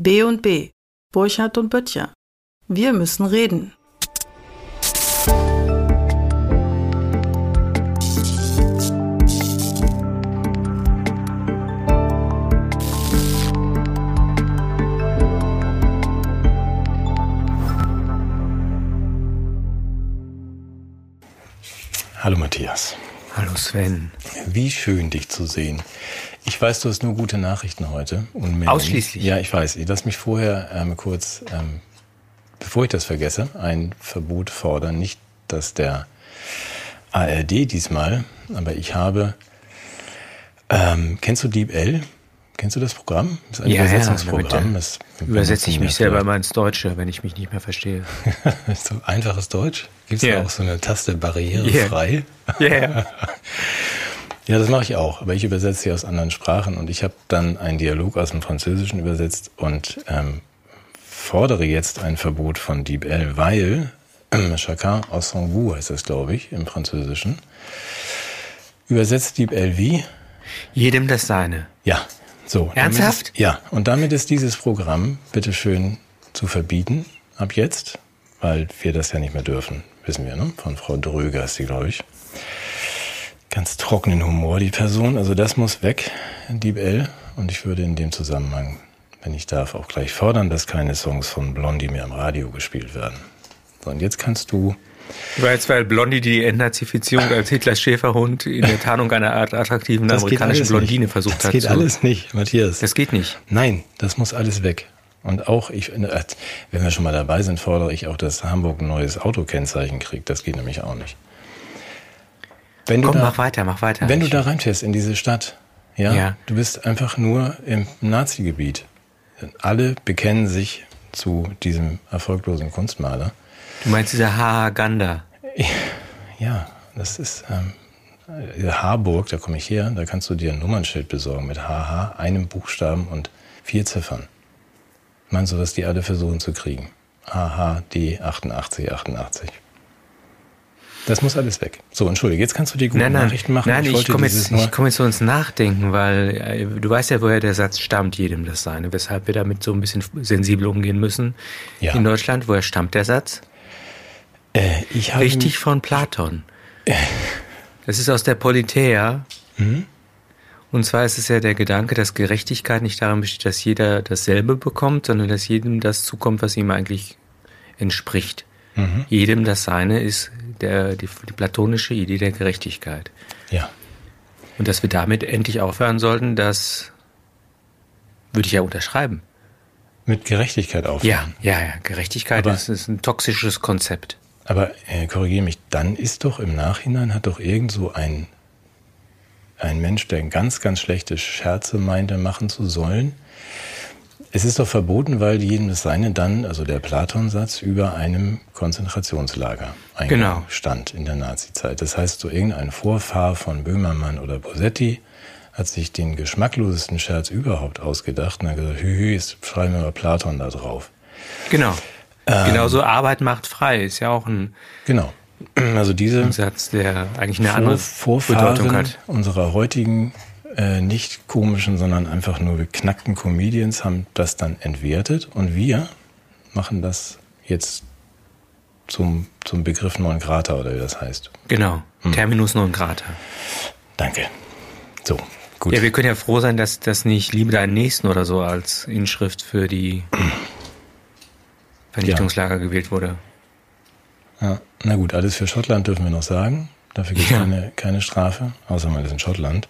B&B, Burchard und Böttcher. Wir müssen reden. Hallo Matthias. Hallo Sven. Wie schön, dich zu sehen. Ich weiß, du hast nur gute Nachrichten heute. Und ausschließlich? Ja, ich weiß. Lass mich vorher kurz, bevor ich das vergesse, ein Verbot fordern. Nicht, dass der ARD diesmal, aber ich habe, kennst du DeepL? Kennst du das Programm? Das ist ein Übersetzungsprogramm. Das übersetze ich mich selber mal ins Deutsche, wenn ich mich nicht mehr verstehe. So einfaches Deutsch? Gibt es da auch so eine Taste barrierefrei? Ja. Ja, das mache ich auch, aber ich übersetze sie aus anderen Sprachen und ich habe dann einen Dialog aus dem Französischen übersetzt und fordere jetzt ein Verbot von DeepL, weil Chacun a son goût heißt das, glaube ich, im Französischen. Übersetzt DeepL wie? Jedem das Seine. Ja. So, ernsthaft? Und damit ist dieses Programm bitteschön zu verbieten, ab jetzt, weil wir das ja nicht mehr dürfen, wissen wir, ne? Von Frau Dröger ist die, glaube ich. Ganz trockenen Humor, die Person. Also das muss weg, DeepL. Und ich würde in dem Zusammenhang, wenn ich darf, auch gleich fordern, dass keine Songs von Blondie mehr im Radio gespielt werden. So, und jetzt kannst du... Weil Blondie die Entnazifizierung als Hitlers Schäferhund in der Tarnung einer attraktiven amerikanischen Blondine versucht hat. Das geht alles nicht, Matthias. Das geht nicht. Nein, das muss alles weg. Und auch, wenn wir schon mal dabei sind, fordere ich auch, dass Hamburg ein neues Autokennzeichen kriegt. Das geht nämlich auch nicht. Mach weiter. Wenn du da reinfährst in diese Stadt, ja, du bist einfach nur im Nazi-Gebiet. Alle bekennen sich zu diesem erfolglosen Kunstmaler. Du meinst dieser Haganda? Ja, das ist Harburg, da komme ich her, da kannst du dir ein Nummernschild besorgen mit HH, einem Buchstaben und 4 Ziffern. Meinst du, dass die alle versuchen zu kriegen? HHD 8888. Das muss alles weg. So, entschuldige, jetzt kannst du die guten Nachrichten machen. Nein, ich komme jetzt so ins Nachdenken, weil du weißt ja, woher der Satz stammt, jedem das Seine, weshalb wir damit so ein bisschen sensibel umgehen müssen. Ja. In Deutschland, woher stammt der Satz? Richtig von Platon. Das ist aus der Politeia. Mhm. Und zwar ist es ja der Gedanke, dass Gerechtigkeit nicht darin besteht, dass jeder dasselbe bekommt, sondern dass jedem das zukommt, was ihm eigentlich entspricht. Mhm. Jedem das Seine ist die platonische Idee der Gerechtigkeit. Ja. Und dass wir damit endlich aufhören sollten, das würde ich ja unterschreiben. Mit Gerechtigkeit aufhören? Ja. Gerechtigkeit ist ein toxisches Konzept. Aber korrigiere mich, dann ist doch im Nachhinein, hat doch irgend so ein Mensch, der ganz, ganz schlechte Scherze meinte, machen zu sollen. Es ist doch verboten, weil jedem das Seine dann, also der Platon-Satz, über einem Konzentrationslager stand in der Nazizeit. Das heißt, so irgendein Vorfahr von Böhmermann oder Bosetti hat sich den geschmacklosesten Scherz überhaupt ausgedacht und hat gesagt, jetzt schreiben wir mal Platon da drauf. Genau. Genauso Arbeit macht frei, ist ja auch ein also ein Satz, der eigentlich eine andere Bedeutung hat. Unserer heutigen nicht komischen, sondern einfach nur beknackten Comedians haben das dann entwertet und wir machen das jetzt zum Begriff non grata oder wie das heißt. Genau, Terminus non grata. Danke. So, gut. Ja, wir können ja froh sein, dass das nicht Liebe deinen Nächsten oder so als Inschrift für die Vernichtungslager gewählt wurde. Ja, na gut, alles für Schottland dürfen wir noch sagen. Dafür gibt es keine Strafe, außer man ist in Schottland.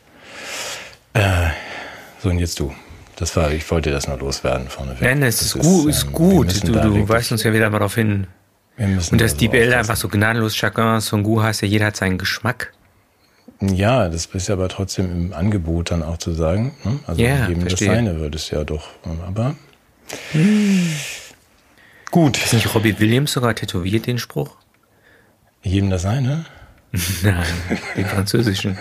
So, und jetzt du. Ich wollte das nur loswerden vorneweg. Nein, das ist gut. Du weist uns ja wieder mal darauf hin. Und dass DeepL einfach so gnadenlos Chacun son goût heißt ja, jeder hat seinen Geschmack. Ja, das ist aber trotzdem im Angebot dann auch zu sagen. Ne? Also jedem das Seine wird es ja doch. Aber gut. Ist nicht Robbie Williams sogar tätowiert, den Spruch? Jedem das Seine? Nein, den französischen.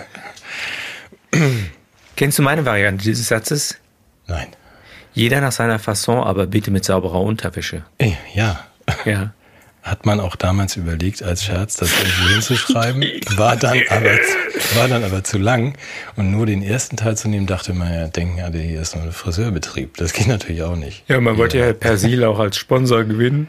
Kennst du meine Variante dieses Satzes? Nein. Jeder nach seiner Fasson, aber bitte mit sauberer Unterwäsche. Ja. Ja. Hat man auch damals überlegt, als Scherz das irgendwo hinzuschreiben, war dann aber zu lang. Und nur den ersten Teil zu nehmen, dachte man ja, denken alle, hier ist nur ein Friseurbetrieb. Das geht natürlich auch nicht. Ja, man wollte ja Persil auch als Sponsor gewinnen.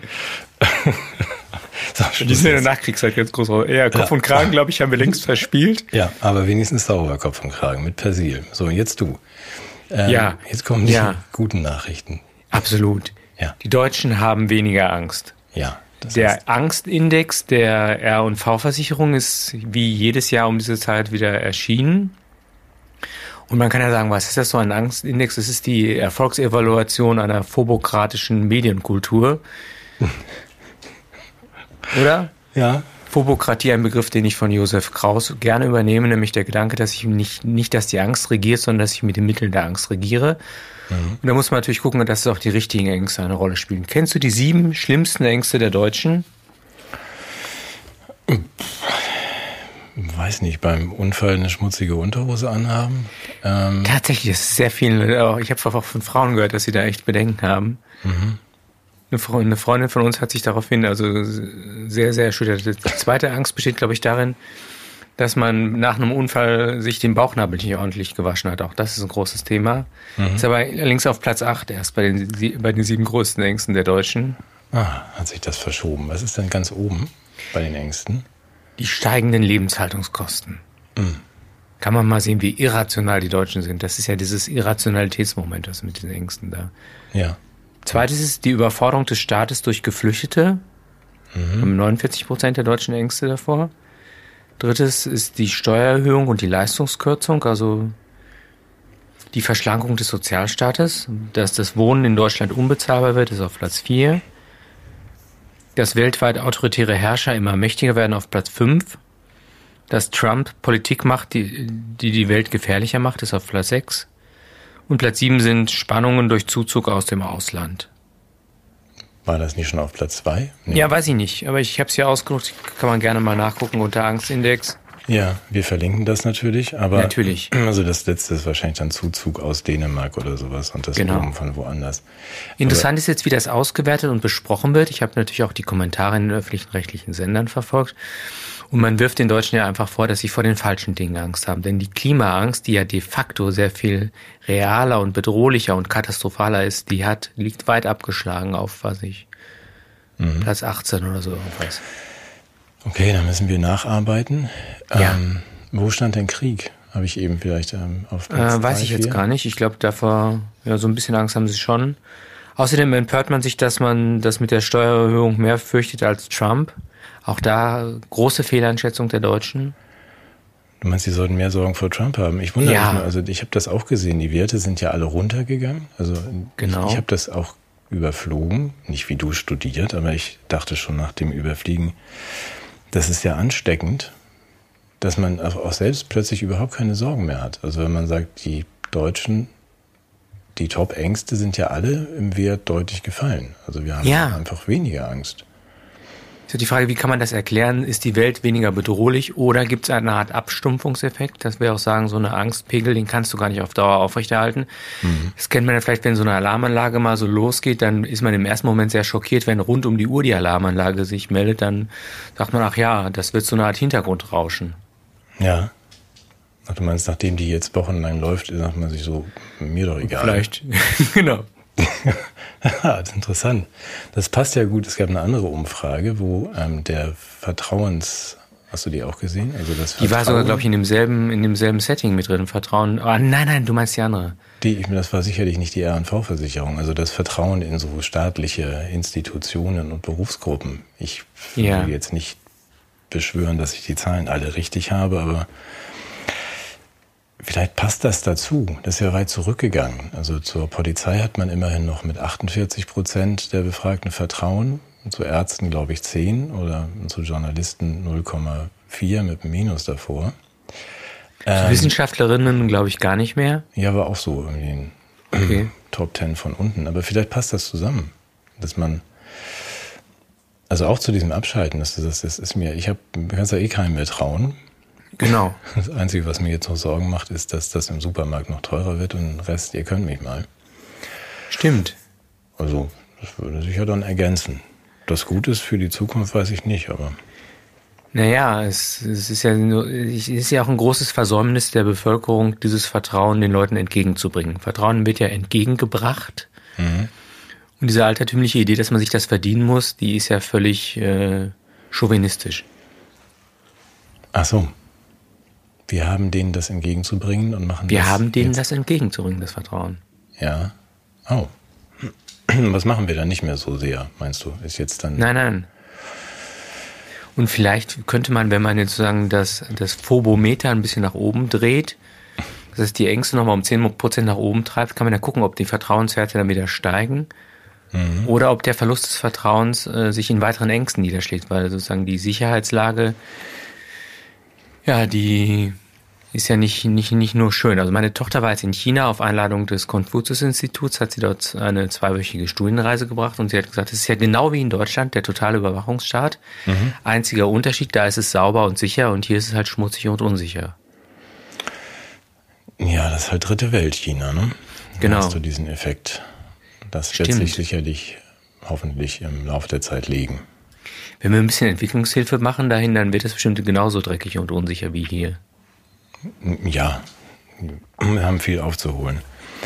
So, die sind in der Nachkriegszeit ganz groß. Ja, Kopf und Kragen, glaube ich, haben wir längst verspielt. Ja, aber wenigstens sauber Kopf und Kragen mit Persil. So, jetzt du. Jetzt kommen die guten Nachrichten. Absolut. Ja. Die Deutschen haben weniger Angst. Ja. Der Angstindex der R&V-Versicherung ist wie jedes Jahr um diese Zeit wieder erschienen. Und man kann ja sagen, was ist das so ein Angstindex? Das ist die Erfolgsevaluation einer phobokratischen Medienkultur. Oder? Ja. Phobokratie, ein Begriff, den ich von Josef Kraus gerne übernehme, nämlich der Gedanke, dass ich nicht, dass die Angst regiert, sondern dass ich mit den Mitteln der Angst regiere. Und da muss man natürlich gucken, dass auch die richtigen Ängste eine Rolle spielen. Kennst du die 7 schlimmsten Ängste der Deutschen? Weiß nicht, beim Unfall eine schmutzige Unterhose anhaben? Tatsächlich, das ist sehr viel. Ich habe auch von Frauen gehört, dass sie da echt Bedenken haben. Mhm. Eine Freundin von uns hat sich daraufhin also sehr, sehr erschüttert. Die zweite Angst besteht, glaube ich, darin, dass man nach einem Unfall sich den Bauchnabel nicht ordentlich gewaschen hat. Auch das ist ein großes Thema. Mhm. Ist aber allerdings auf Platz 8 erst bei den 7 größten Ängsten der Deutschen. Hat sich das verschoben. Was ist denn ganz oben bei den Ängsten? Die steigenden Lebenshaltungskosten. Mhm. Kann man mal sehen, wie irrational die Deutschen sind. Das ist ja dieses Irrationalitätsmoment, was mit den Ängsten da. Ja. Zweites ist die Überforderung des Staates durch Geflüchtete. Haben 49% der Deutschen Ängste davor. Drittes ist die Steuererhöhung und die Leistungskürzung, also die Verschlankung des Sozialstaates. Dass das Wohnen in Deutschland unbezahlbar wird, ist auf Platz 4. Dass weltweit autoritäre Herrscher immer mächtiger werden, auf Platz 5. Dass Trump Politik macht, die Welt gefährlicher macht, ist auf Platz 6. Und Platz 7 sind Spannungen durch Zuzug aus dem Ausland. War das nicht schon auf Platz 2? Nee. Ja, weiß ich nicht. Aber ich habe es hier ausgedruckt. Kann man gerne mal nachgucken unter Angstindex. Ja, wir verlinken das natürlich. Aber natürlich. Also das letzte ist wahrscheinlich dann Zuzug aus Dänemark oder sowas und das oben von woanders. Interessant ist jetzt, wie das ausgewertet und besprochen wird. Ich habe natürlich auch die Kommentare in den öffentlichen rechtlichen Sendern verfolgt. Und man wirft den Deutschen ja einfach vor, dass sie vor den falschen Dingen Angst haben. Denn die Klimaangst, die ja de facto sehr viel realer und bedrohlicher und katastrophaler ist, liegt weit abgeschlagen auf, Platz 18 oder so irgendwas. Okay, dann müssen wir nacharbeiten. Ja. Wo stand denn Krieg? Habe ich eben vielleicht auf Platz 3, weiß ich 4? jetzt gar nicht. Ich glaube, davor, so ein bisschen Angst haben sie schon. Außerdem empört man sich, dass man das mit der Steuererhöhung mehr fürchtet als Trump. Auch da große Fehleinschätzung der Deutschen. Du meinst, sie sollten mehr Sorgen vor Trump haben? Ich wundere mich nur, also ich habe das auch gesehen, die Werte sind ja alle runtergegangen. Also genau. Ich habe das auch überflogen, nicht wie du studiert, aber ich dachte schon nach dem Überfliegen, das ist ja ansteckend, dass man auch selbst plötzlich überhaupt keine Sorgen mehr hat. Also wenn man sagt, die Deutschen, die Top-Ängste sind ja alle im Wert deutlich gefallen. Also wir haben einfach weniger Angst. Ist die Frage, wie kann man das erklären? Ist die Welt weniger bedrohlich oder gibt es eine Art Abstumpfungseffekt? Das wäre auch sagen, so eine Angstpegel, den kannst du gar nicht auf Dauer aufrechterhalten. Das kennt man ja vielleicht, wenn so eine Alarmanlage mal so losgeht, dann ist man im ersten Moment sehr schockiert, wenn rund um die Uhr die Alarmanlage sich meldet, dann sagt man, ach ja, das wird so eine Art Hintergrundrauschen. Ja. Ach, du meinst, nachdem die jetzt wochenlang läuft, sagt man sich so, mir doch egal. Vielleicht, genau. Das ist interessant. Das passt ja gut. Es gab eine andere Umfrage, wo der hast du die auch gesehen? Also das die war sogar, glaube ich, in demselben Setting mit drin. Vertrauen. Oh, nein, du meinst die andere. Das war sicherlich nicht die R&V-Versicherung. Also das Vertrauen in so staatliche Institutionen und Berufsgruppen. Ich will jetzt nicht beschwören, dass ich die Zahlen alle richtig habe, aber vielleicht passt das dazu. Das ist ja weit zurückgegangen. Also zur Polizei hat man immerhin noch mit 48% der Befragten Vertrauen. Und zu Ärzten, glaube ich, 10 oder zu Journalisten 0,4 mit einem Minus davor. Zu Wissenschaftlerinnen, glaube ich, gar nicht mehr. Ja, aber auch so irgendwie in Top 10 von unten. Aber vielleicht passt das zusammen. Dass man, also auch zu diesem Abschalten, das ist mir, ich kann ja keinem mehr trauen. Genau. Das Einzige, was mir jetzt noch Sorgen macht, ist, dass das im Supermarkt noch teurer wird und den Rest, ihr könnt mich mal. Stimmt. Also, das würde sich ja dann ergänzen. das gut ist für die Zukunft, weiß ich nicht, aber... Naja, es ist ja auch ein großes Versäumnis der Bevölkerung, dieses Vertrauen den Leuten entgegenzubringen. Vertrauen wird ja entgegengebracht. Mhm. Und diese altertümliche Idee, dass man sich das verdienen muss, die ist ja völlig chauvinistisch. Ach so. Wir haben denen das entgegenzubringen und machen Wir das haben denen jetzt. Das entgegenzubringen, das Vertrauen. Ja. Oh. Was machen wir dann nicht mehr so sehr, meinst du? Ist jetzt dann... Nein. Und vielleicht könnte man, wenn man jetzt sozusagen das Phobometer ein bisschen nach oben dreht, das heißt die Ängste nochmal um 10% nach oben treibt, kann man ja gucken, ob die Vertrauenswerte dann wieder steigen oder ob der Verlust des Vertrauens sich in weiteren Ängsten niederschlägt, weil sozusagen die Sicherheitslage, ja, die ist ja nicht nur schön. Also meine Tochter war jetzt in China auf Einladung des Konfuzius-Instituts, hat sie dort eine 2-wöchige Studienreise gebracht und sie hat gesagt, es ist ja genau wie in Deutschland, der totale Überwachungsstaat. Einziger Unterschied, da ist es sauber und sicher und hier ist es halt schmutzig und unsicher. Ja, das ist halt dritte Welt China, ne? Genau. Da hast du diesen Effekt. Das wird sich sicherlich hoffentlich im Laufe der Zeit legen. Wenn wir ein bisschen Entwicklungshilfe machen dahin, dann wird das bestimmt genauso dreckig und unsicher wie hier. Ja, wir haben viel aufzuholen.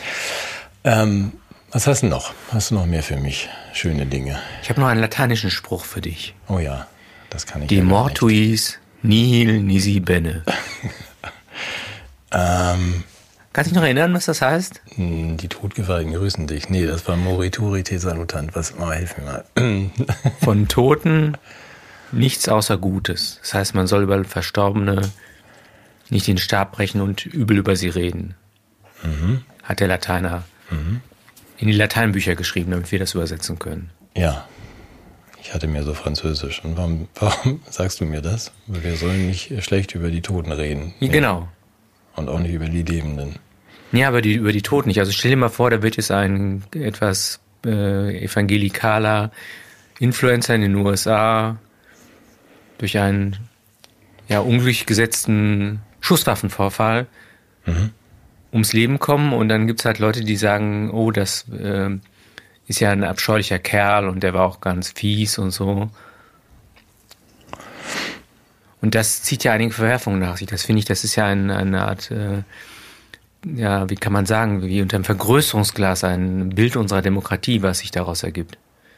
Was hast du noch? Hast du noch mehr für mich? Schöne Dinge. Ich habe noch einen lateinischen Spruch für dich. Oh ja, das kann ich De mortuis nihil nisi bene. Kannst du dich noch erinnern, was das heißt? Die Todgeweihten grüßen dich. Nee, das war Morituri te salutant. Hilf mir mal. Von Toten nichts außer Gutes. Das heißt, man soll über Verstorbene nicht den Stab brechen und übel über sie reden. Hat der Lateiner in die Lateinbücher geschrieben, damit wir das übersetzen können. Ja, ich hatte mir so Französisch. Und warum sagst du mir das? Wir sollen nicht schlecht über die Toten reden. Genau. Und auch nicht über die Lebenden. Ja, aber über die Toten nicht. Also stell dir mal vor, da wird jetzt ein etwas evangelikaler Influencer in den USA durch einen unglücklich gesetzten Schusswaffenvorfall ums Leben kommen und dann gibt's halt Leute, die sagen, oh, das ist ja ein abscheulicher Kerl und der war auch ganz fies und so. Und das zieht ja einige Verwerfungen nach sich. Das finde ich, das ist ja eine Art, wie kann man sagen, wie unter einem Vergrößerungsglas ein Bild unserer Demokratie, was sich daraus ergibt.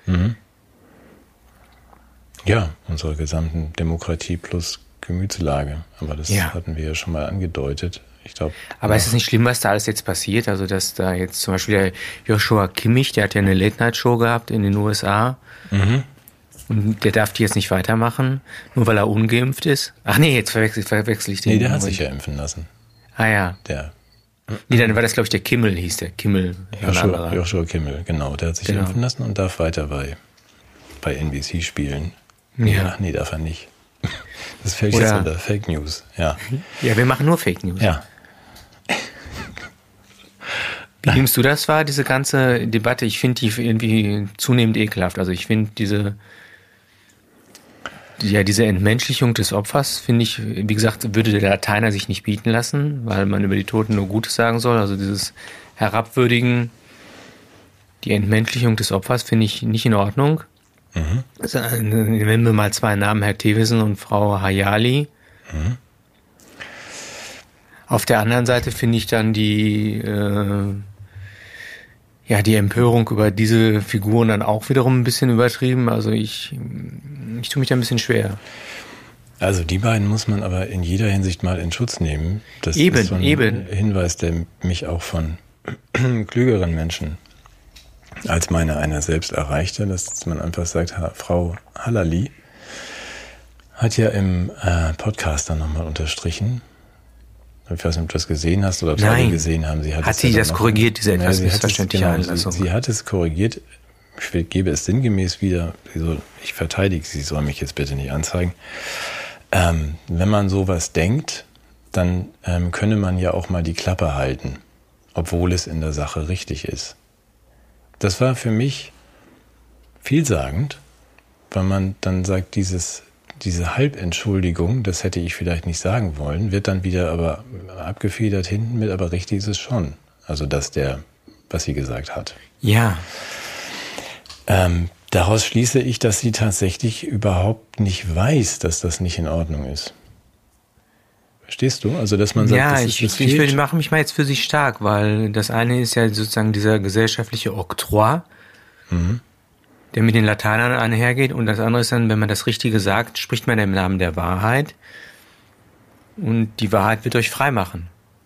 Ja, unsere gesamten Demokratie plus Gemütslage. Aber das hatten wir ja schon mal angedeutet. Ich glaube. Aber ist es nicht schlimm, was da alles jetzt passiert? Also, dass da jetzt zum Beispiel der Joshua Kimmich, der hat ja eine Late-Night-Show gehabt in den USA. Und der darf die jetzt nicht weitermachen, nur weil er ungeimpft ist. Ach nee, jetzt verwechsel ich den. Nee, der hat sich ja impfen lassen. Ah ja. Nee, dann war das, glaube ich, der Kimmel, hieß der. Kimmel. Joshua Kimmel, genau. Der hat sich impfen lassen und darf weiter bei NBC spielen. Ja. Ach nee, darf er nicht. Das fällt jetzt unter Fake News. Ja, wir machen nur Fake News. Ja. Wie nimmst du das wahr, diese ganze Debatte? Ich finde die irgendwie zunehmend ekelhaft. Also ich finde diese Entmenschlichung des Opfers, finde ich, wie gesagt, würde der Lateiner sich nicht bieten lassen, weil man über die Toten nur Gutes sagen soll. Also dieses Herabwürdigen, die Entmenschlichung des Opfers finde ich nicht in Ordnung. Also, nennen wir mal 2 Namen, Herr Thewissen und Frau Hayali. Auf der anderen Seite finde ich dann die Empörung über diese Figuren dann auch wiederum ein bisschen übertrieben. Also ich tue mich da ein bisschen schwer. Also die beiden muss man aber in jeder Hinsicht mal in Schutz nehmen. Das ist so ein Hinweis, der mich auch von klügeren Menschen als einer selbst erreichte, dass man einfach sagt, Frau Halali hat ja im Podcast dann nochmal unterstrichen. Ich weiß nicht, ob du das gesehen hast oder ob alle gesehen haben. Hat sie das korrigiert, diese etwas missverständliche Einlassung? Sie hat es korrigiert. Ich gebe es sinngemäß wieder. Ich verteidige sie, soll mich jetzt bitte nicht anzeigen. Wenn man sowas denkt, dann könne man ja auch mal die Klappe halten, obwohl es in der Sache richtig ist. Das war für mich vielsagend, weil man dann sagt, diese Halbentschuldigung, das hätte ich vielleicht nicht sagen wollen, wird dann wieder aber abgefedert hinten mit, aber richtig ist es schon. Also was sie gesagt hat. Ja. Daraus schließe ich, dass sie tatsächlich überhaupt nicht weiß, dass das nicht in Ordnung ist. Verstehst du? Also, dass man sagt, ja, das ich mache mich mal jetzt für sie stark, weil das eine ist ja sozusagen dieser gesellschaftliche Oktroi, der mit den Lateinern einhergeht, und das andere ist dann, wenn man das Richtige sagt, spricht man im Namen der Wahrheit, und die Wahrheit wird euch frei machen.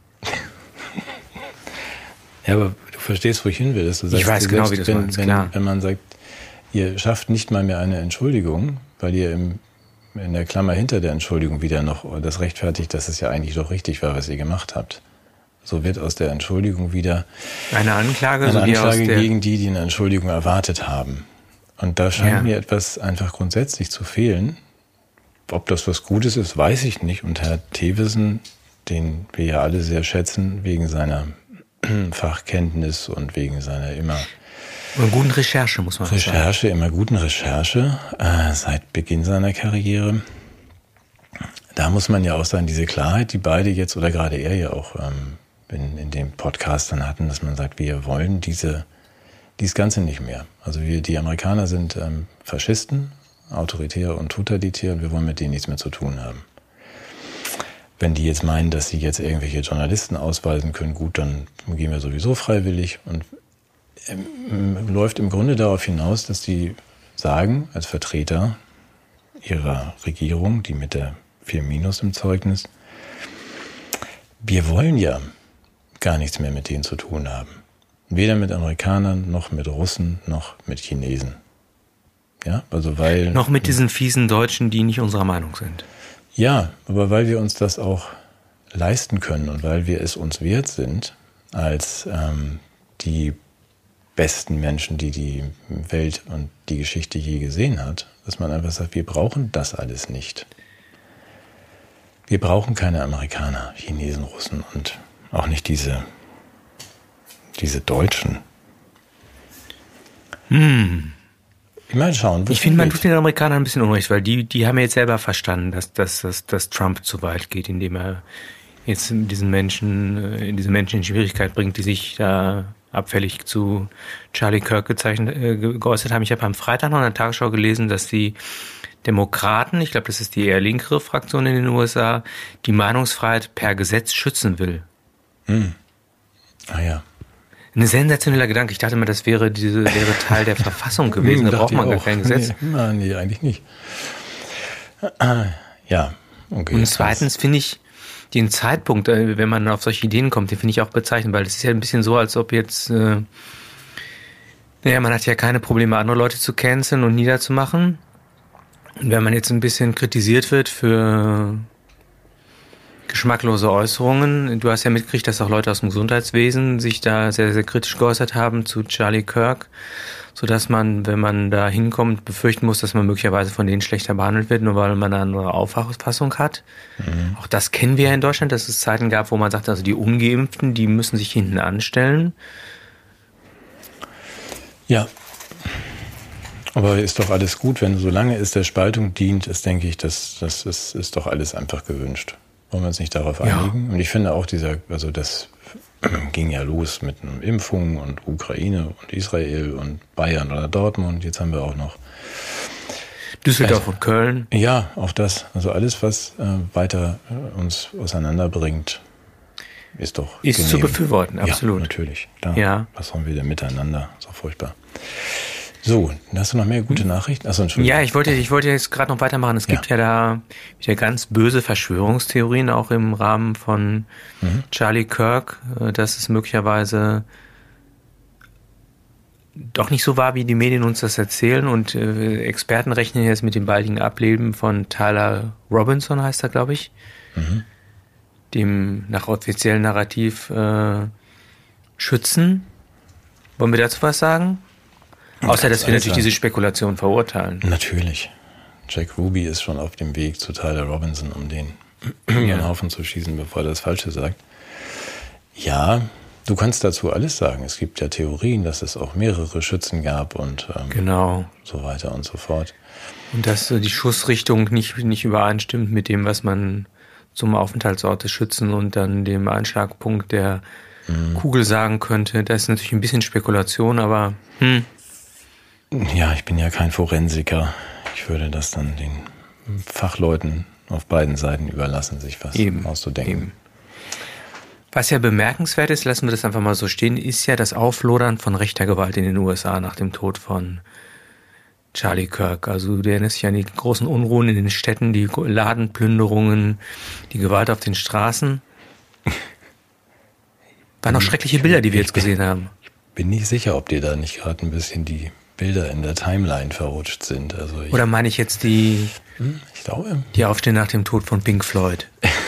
Ja, aber du verstehst, wo ich hin will. Dass du sagst, ich weiß genau, wie das meinst, klar. Wenn man sagt, ihr schafft nicht mal mehr eine Entschuldigung, weil ihr in der Klammer hinter der Entschuldigung wieder noch das rechtfertigt, dass es ja eigentlich doch richtig war, was ihr gemacht habt. So wird aus der Entschuldigung wieder eine Anklage gegen die eine Entschuldigung erwartet haben. Und da scheint mir etwas einfach grundsätzlich zu fehlen. Ob das was Gutes ist, weiß ich nicht. Und Herr Thewissen, den wir ja alle sehr schätzen, wegen seiner Fachkenntnis und wegen seiner immer guten Recherche, muss man sagen. Immer guten Recherche, seit Beginn seiner Karriere. Da muss man ja auch sagen, diese Klarheit, die beide jetzt, oder gerade er ja auch in dem Podcast dann hatten, dass man sagt, wir wollen dieses Ganze nicht mehr. Also die Amerikaner sind Faschisten, autoritär und totalitär, und wir wollen mit denen nichts mehr zu tun haben. Wenn die jetzt meinen, dass sie jetzt irgendwelche Journalisten ausweisen können, gut, dann gehen wir sowieso freiwillig, und läuft im Grunde darauf hinaus, dass die sagen, als Vertreter ihrer Regierung, die mit der 4- im Zeugnis, wir wollen ja gar nichts mehr mit denen zu tun haben. Weder mit Amerikanern, noch mit Russen, noch mit Chinesen. Ja, also noch mit diesen fiesen Deutschen, die nicht unserer Meinung sind. Ja, aber weil wir uns das auch leisten können und weil wir es uns wert sind, als die besten Menschen, die die Welt und die Geschichte je gesehen hat, dass man einfach sagt, wir brauchen das alles nicht. Wir brauchen keine Amerikaner, Chinesen, Russen und auch nicht diese Deutschen. Mal schauen. Ich finde, man tut den Amerikanern ein bisschen unrecht, weil die haben ja jetzt selber verstanden, dass Trump zu weit geht, indem er jetzt diese Menschen in Schwierigkeit bringt, die sich da abfällig zu Charlie Kirk geäußert haben. Ich habe am Freitag noch in der Tagesschau gelesen, dass die Demokraten, ich glaube, das ist die eher linkere Fraktion in den USA, die Meinungsfreiheit per Gesetz schützen will. Ah ja. Ein sensationeller Gedanke. Ich dachte immer, das wäre Teil der Verfassung gewesen. Da braucht man gar kein Gesetz. Nee, eigentlich nicht. Ja, okay. Und zweitens finde ich den Zeitpunkt, wenn man auf solche Ideen kommt, den finde ich auch bezeichnend, weil es ist ja ein bisschen so, als ob jetzt, man hat ja keine Probleme, andere Leute zu canceln und niederzumachen. Und wenn man jetzt ein bisschen kritisiert wird für geschmacklose Äußerungen, du hast ja mitgekriegt, dass auch Leute aus dem Gesundheitswesen sich da sehr, sehr kritisch geäußert haben zu Charlie Kirk, sodass man, wenn man da hinkommt, befürchten muss, dass man möglicherweise von denen schlechter behandelt wird, nur weil man eine andere Auffassung hat. Auch das kennen wir ja in Deutschland, dass es Zeiten gab, wo man sagt, also die Ungeimpften, die müssen sich hinten anstellen. Ja, aber ist doch alles gut, solange es der Spaltung dient, denke ich, das ist doch alles einfach gewünscht. Wollen wir uns nicht darauf einigen? Und ich finde auch das ging ja los mit Impfungen und Ukraine und Israel und Bayern oder Dortmund. Jetzt haben wir auch noch Düsseldorf und Köln. Ja, auch das. Also alles, was weiter uns auseinanderbringt, ist doch genehm. Zu befürworten, absolut. Ja, natürlich. Klar. Ja. Was haben wir denn miteinander? So furchtbar. So, hast du noch mehr gute Nachrichten? Achso, Entschuldigung. Ja, ich wollte jetzt gerade noch weitermachen. Es gibt ja da wieder ganz böse Verschwörungstheorien, auch im Rahmen von Charlie Kirk, dass es möglicherweise doch nicht so war, wie die Medien uns das erzählen. Und Experten rechnen jetzt mit dem baldigen Ableben von Tyler Robinson, heißt er, glaube ich, dem nach offiziellen Narrativ schützen. Wollen wir dazu was sagen? Außer, dass wir natürlich diese Spekulation verurteilen. Natürlich. Jack Ruby ist schon auf dem Weg zu Tyler Robinson, um den in den Haufen zu schießen, bevor er das Falsche sagt. Ja, du kannst dazu alles sagen. Es gibt ja Theorien, dass es auch mehrere Schützen gab und so weiter und so fort. Und dass die Schussrichtung nicht übereinstimmt mit dem, was man zum Aufenthaltsort des Schützen und dann dem Einschlagpunkt der Kugel sagen könnte. Das ist natürlich ein bisschen Spekulation, aber Ja, ich bin ja kein Forensiker. Ich würde das dann den Fachleuten auf beiden Seiten überlassen, sich was auszudenken. Eben. Was ja bemerkenswert ist, lassen wir das einfach mal so stehen, ist ja das Auflodern von rechter Gewalt in den USA nach dem Tod von Charlie Kirk. Also du erinnerst dich an die großen Unruhen in den Städten, die Ladenplünderungen, die Gewalt auf den Straßen. Waren auch schreckliche Bilder, die wir jetzt gesehen haben. Ich bin nicht sicher, ob dir da nicht gerade ein bisschen die Bilder in der Timeline verrutscht sind. Also oder meine ich jetzt die Aufstände nach dem Tod von Pink Floyd?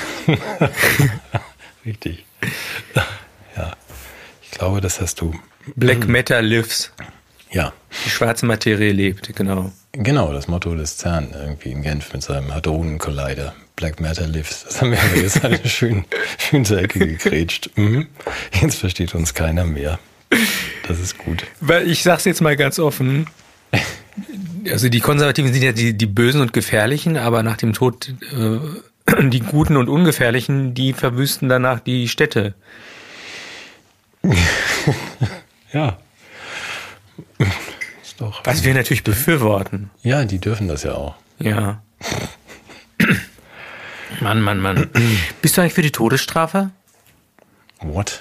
Richtig. Ja, ich glaube, das hast du. Black Matter lives. Ja. Die schwarze Materie lebt, genau. Genau, das Motto des CERN irgendwie in Genf mit seinem Hadronen-Collider. Black Matter lives. Das haben wir aber jetzt alle schön zur Ecke gegrätscht. Jetzt versteht uns keiner mehr. Das ist gut. Weil ich sag's jetzt mal ganz offen. Also die Konservativen sind ja die Bösen und Gefährlichen, aber nach dem Tod die Guten und Ungefährlichen, die verwüsten danach die Städte. Ja. Ist doch. Was wir natürlich befürworten. Ja, die dürfen das ja auch. Ja. Mann. Bist du eigentlich für die Todesstrafe? What?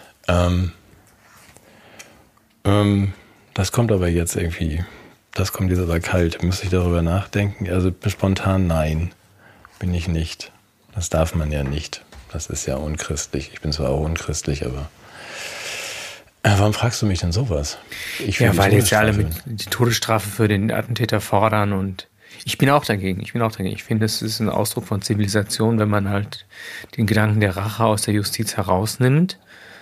Das kommt aber jetzt irgendwie, das kommt jetzt aber kalt. Müsste ich darüber nachdenken? Also spontan nein, bin ich nicht. Das darf man ja nicht. Das ist ja unchristlich. Ich bin zwar auch unchristlich, aber warum fragst du mich denn sowas? Ja, weil jetzt ja alle die Todesstrafe für den Attentäter fordern und ich bin auch dagegen. Ich finde, es ist ein Ausdruck von Zivilisation, wenn man halt den Gedanken der Rache aus der Justiz herausnimmt.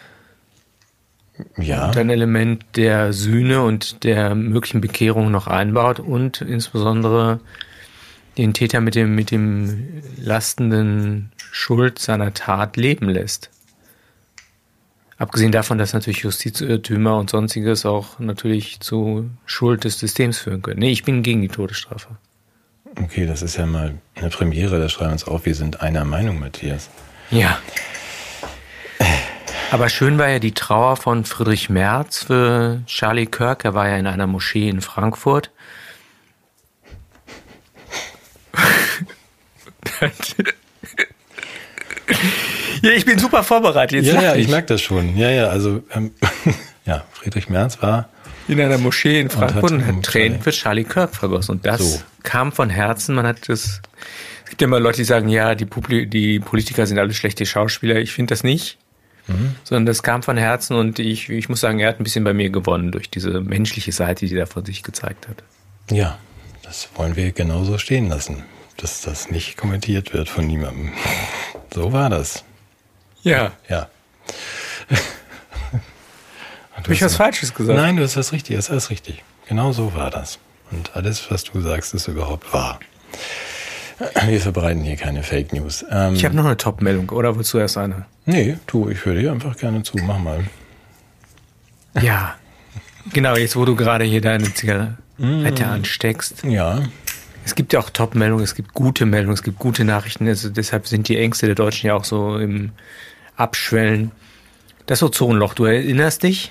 Ja. Und ein Element der Sühne und der möglichen Bekehrung noch einbaut und insbesondere den Täter mit dem lastenden Schuld seiner Tat leben lässt. Abgesehen davon, dass natürlich Justizirrtümer und Sonstiges auch natürlich zu Schuld des Systems führen können. Nee, ich bin gegen die Todesstrafe. Okay, das ist ja mal eine Premiere, da schreiben wir uns auf, wir sind einer Meinung, Matthias. Ja. Aber schön war ja die Trauer von Friedrich Merz für Charlie Kirk. Er war ja in einer Moschee in Frankfurt. Ja, ich bin super vorbereitet. Jetzt ja, ich merke das schon. Ja, also ja, Friedrich Merz war in einer Moschee in Frankfurt und hat Tränen für Charlie Kirk vergossen. Und das kam von Herzen. Es gibt ja immer Leute, die sagen, ja, die Politiker sind alle schlechte Schauspieler. Ich finde das nicht. Sondern das kam von Herzen und ich muss sagen, er hat ein bisschen bei mir gewonnen durch diese menschliche Seite, die er von sich gezeigt hat. Ja, das wollen wir genauso stehen lassen, dass das nicht kommentiert wird von niemandem. So war das. Ja. Ja. Habe ich was Falsches gesagt? Nein, du hast das richtig, das ist alles richtig. Genau so war das. Und alles, was du sagst, ist überhaupt wahr. Wir verbreiten hier keine Fake News. Ich habe noch eine Top-Meldung, oder willst du erst eine? Nee, ich höre dir einfach gerne zu. Mach mal. Ja, genau, jetzt wo du gerade hier deine Zigarette ansteckst. Ja. Es gibt ja auch Top-Meldungen, es gibt gute Meldungen, es gibt gute Nachrichten. Also deshalb sind die Ängste der Deutschen ja auch so im Abschwellen. Das Ozonloch, du erinnerst dich?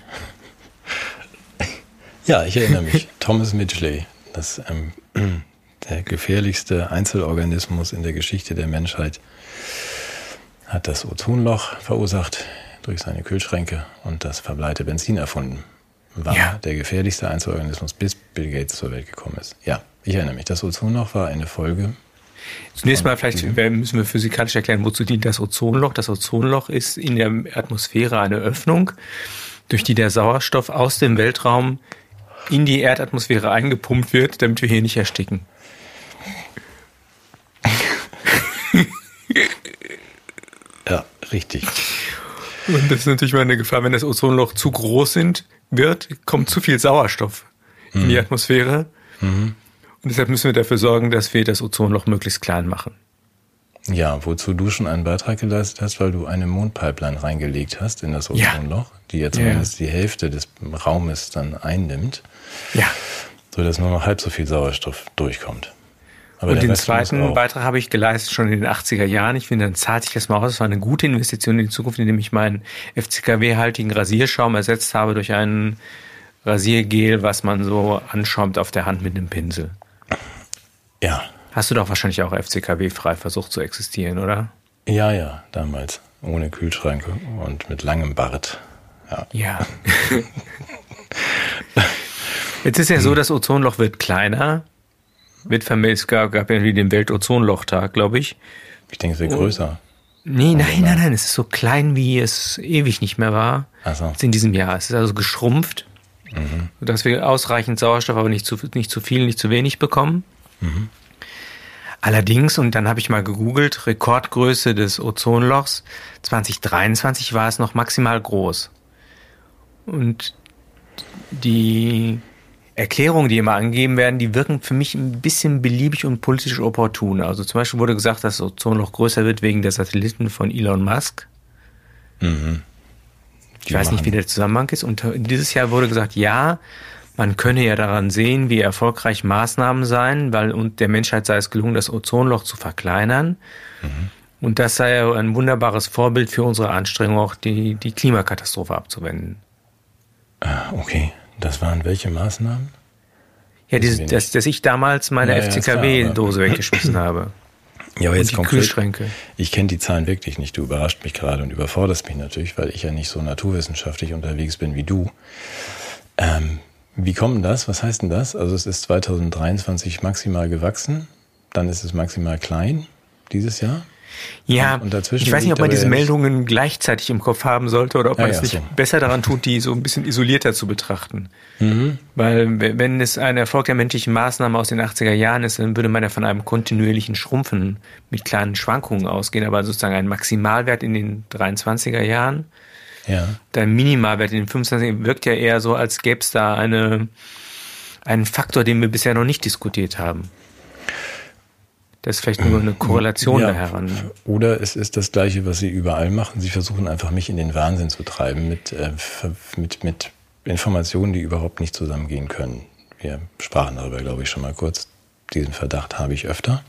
Ja, ich erinnere mich. Thomas Midgley, der gefährlichste Einzelorganismus in der Geschichte der Menschheit, hat das Ozonloch verursacht durch seine Kühlschränke und das verbleite Benzin erfunden. War der gefährlichste Einzelorganismus, bis Bill Gates zur Welt gekommen ist. Ja, ich erinnere mich. Das Ozonloch war eine Folge. Zunächst mal müssen wir physikalisch erklären, wozu dient das Ozonloch. Das Ozonloch ist in der Atmosphäre eine Öffnung, durch die der Sauerstoff aus dem Weltraum in die Erdatmosphäre eingepumpt wird, damit wir hier nicht ersticken. Ja, richtig. Und das ist natürlich mal eine Gefahr, wenn das Ozonloch zu groß kommt zu viel Sauerstoff in die Atmosphäre. Und deshalb müssen wir dafür sorgen, dass wir das Ozonloch möglichst klein machen. Ja, wozu du schon einen Beitrag geleistet hast, weil du eine Mondpipeline reingelegt hast in das Ozonloch, die jetzt zumindest die Hälfte des Raumes dann einnimmt. Ja. Sodass nur noch halb so viel Sauerstoff durchkommt. Aber und den zweiten Beitrag habe ich geleistet schon in den 80er Jahren. Ich finde, dann zahlt sich das mal aus. Das war eine gute Investition in die Zukunft, indem ich meinen FCKW-haltigen Rasierschaum ersetzt habe durch einen Rasiergel, was man so anschäumt auf der Hand mit einem Pinsel. Ja. Hast du doch wahrscheinlich auch FCKW-frei versucht zu existieren, oder? Ja, damals. Ohne Kühlschrank und mit langem Bart. Ja. Jetzt ist ja so, das Ozonloch wird kleiner. Es gab ja den Welt-Ozonlochtag, glaube ich. Ich denke, es wird größer. Nee, nein. Es ist so klein, wie es ewig nicht mehr war. Ach so. Jetzt in diesem Jahr. Es ist also geschrumpft, sodass wir ausreichend Sauerstoff, aber nicht zu viel, nicht zu wenig bekommen. Mhm. Allerdings, und dann habe ich mal gegoogelt, Rekordgröße des Ozonlochs, 2023 war es noch maximal groß. Und die Erklärungen, die immer angegeben werden, die wirken für mich ein bisschen beliebig und politisch opportun. Also zum Beispiel wurde gesagt, dass das Ozonloch größer wird wegen der Satelliten von Elon Musk. Mhm. Ich weiß nicht, wie der Zusammenhang ist. Und dieses Jahr wurde gesagt, ja, man könne ja daran sehen, wie erfolgreich Maßnahmen seien, weil und der Menschheit sei es gelungen, das Ozonloch zu verkleinern. Mhm. Und das sei ja ein wunderbares Vorbild für unsere Anstrengung, auch die Klimakatastrophe abzuwenden. Okay, das waren welche Maßnahmen? Ja, dass ich damals meine FCKW-Dose weggeschmissen habe. Ja, aber jetzt die konkret, Kühlschränke. Ich kenne die Zahlen wirklich nicht. Du überrascht mich gerade und überforderst mich natürlich, weil ich ja nicht so naturwissenschaftlich unterwegs bin wie du. Wie kommt denn das? Was heißt denn das? Also es ist 2023 maximal gewachsen, dann ist es maximal klein dieses Jahr. Ja, und dazwischen ich weiß nicht, ob man diese Meldungen gleichzeitig im Kopf haben sollte oder ob man es nicht besser daran tut, die so ein bisschen isolierter zu betrachten. Mhm. Weil wenn es ein Erfolg der menschlichen Maßnahmen aus den 80er Jahren ist, dann würde man ja von einem kontinuierlichen Schrumpfen mit kleinen Schwankungen ausgehen, aber sozusagen ein Maximalwert in den 23er Jahren. Ja. Der Minimalwert in den 25er wirkt ja eher so, als gäbe es da einen Faktor, den wir bisher noch nicht diskutiert haben. Das ist vielleicht nur eine Korrelation da heran. Oder es ist das Gleiche, was sie überall machen. Sie versuchen einfach, mich in den Wahnsinn zu treiben mit Informationen, die überhaupt nicht zusammengehen können. Wir sprachen darüber, glaube ich, schon mal kurz. Diesen Verdacht habe ich öfter.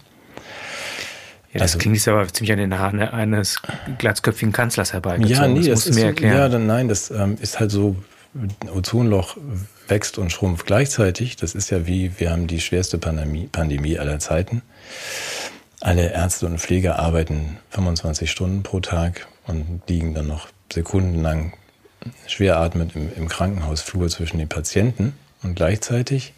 Ja, das klingt jetzt aber ziemlich an den Haaren eines glatzköpfigen Kanzlers herbeigezogen. Ja, nee, das musst du mir erklären. Das ist halt so, Ozonloch wächst und schrumpft gleichzeitig. Das ist ja wie, wir haben die schwerste Pandemie aller Zeiten. Alle Ärzte und Pfleger arbeiten 25 Stunden pro Tag und liegen dann noch sekundenlang schwer atmend im Krankenhausflur zwischen den Patienten. Und gleichzeitig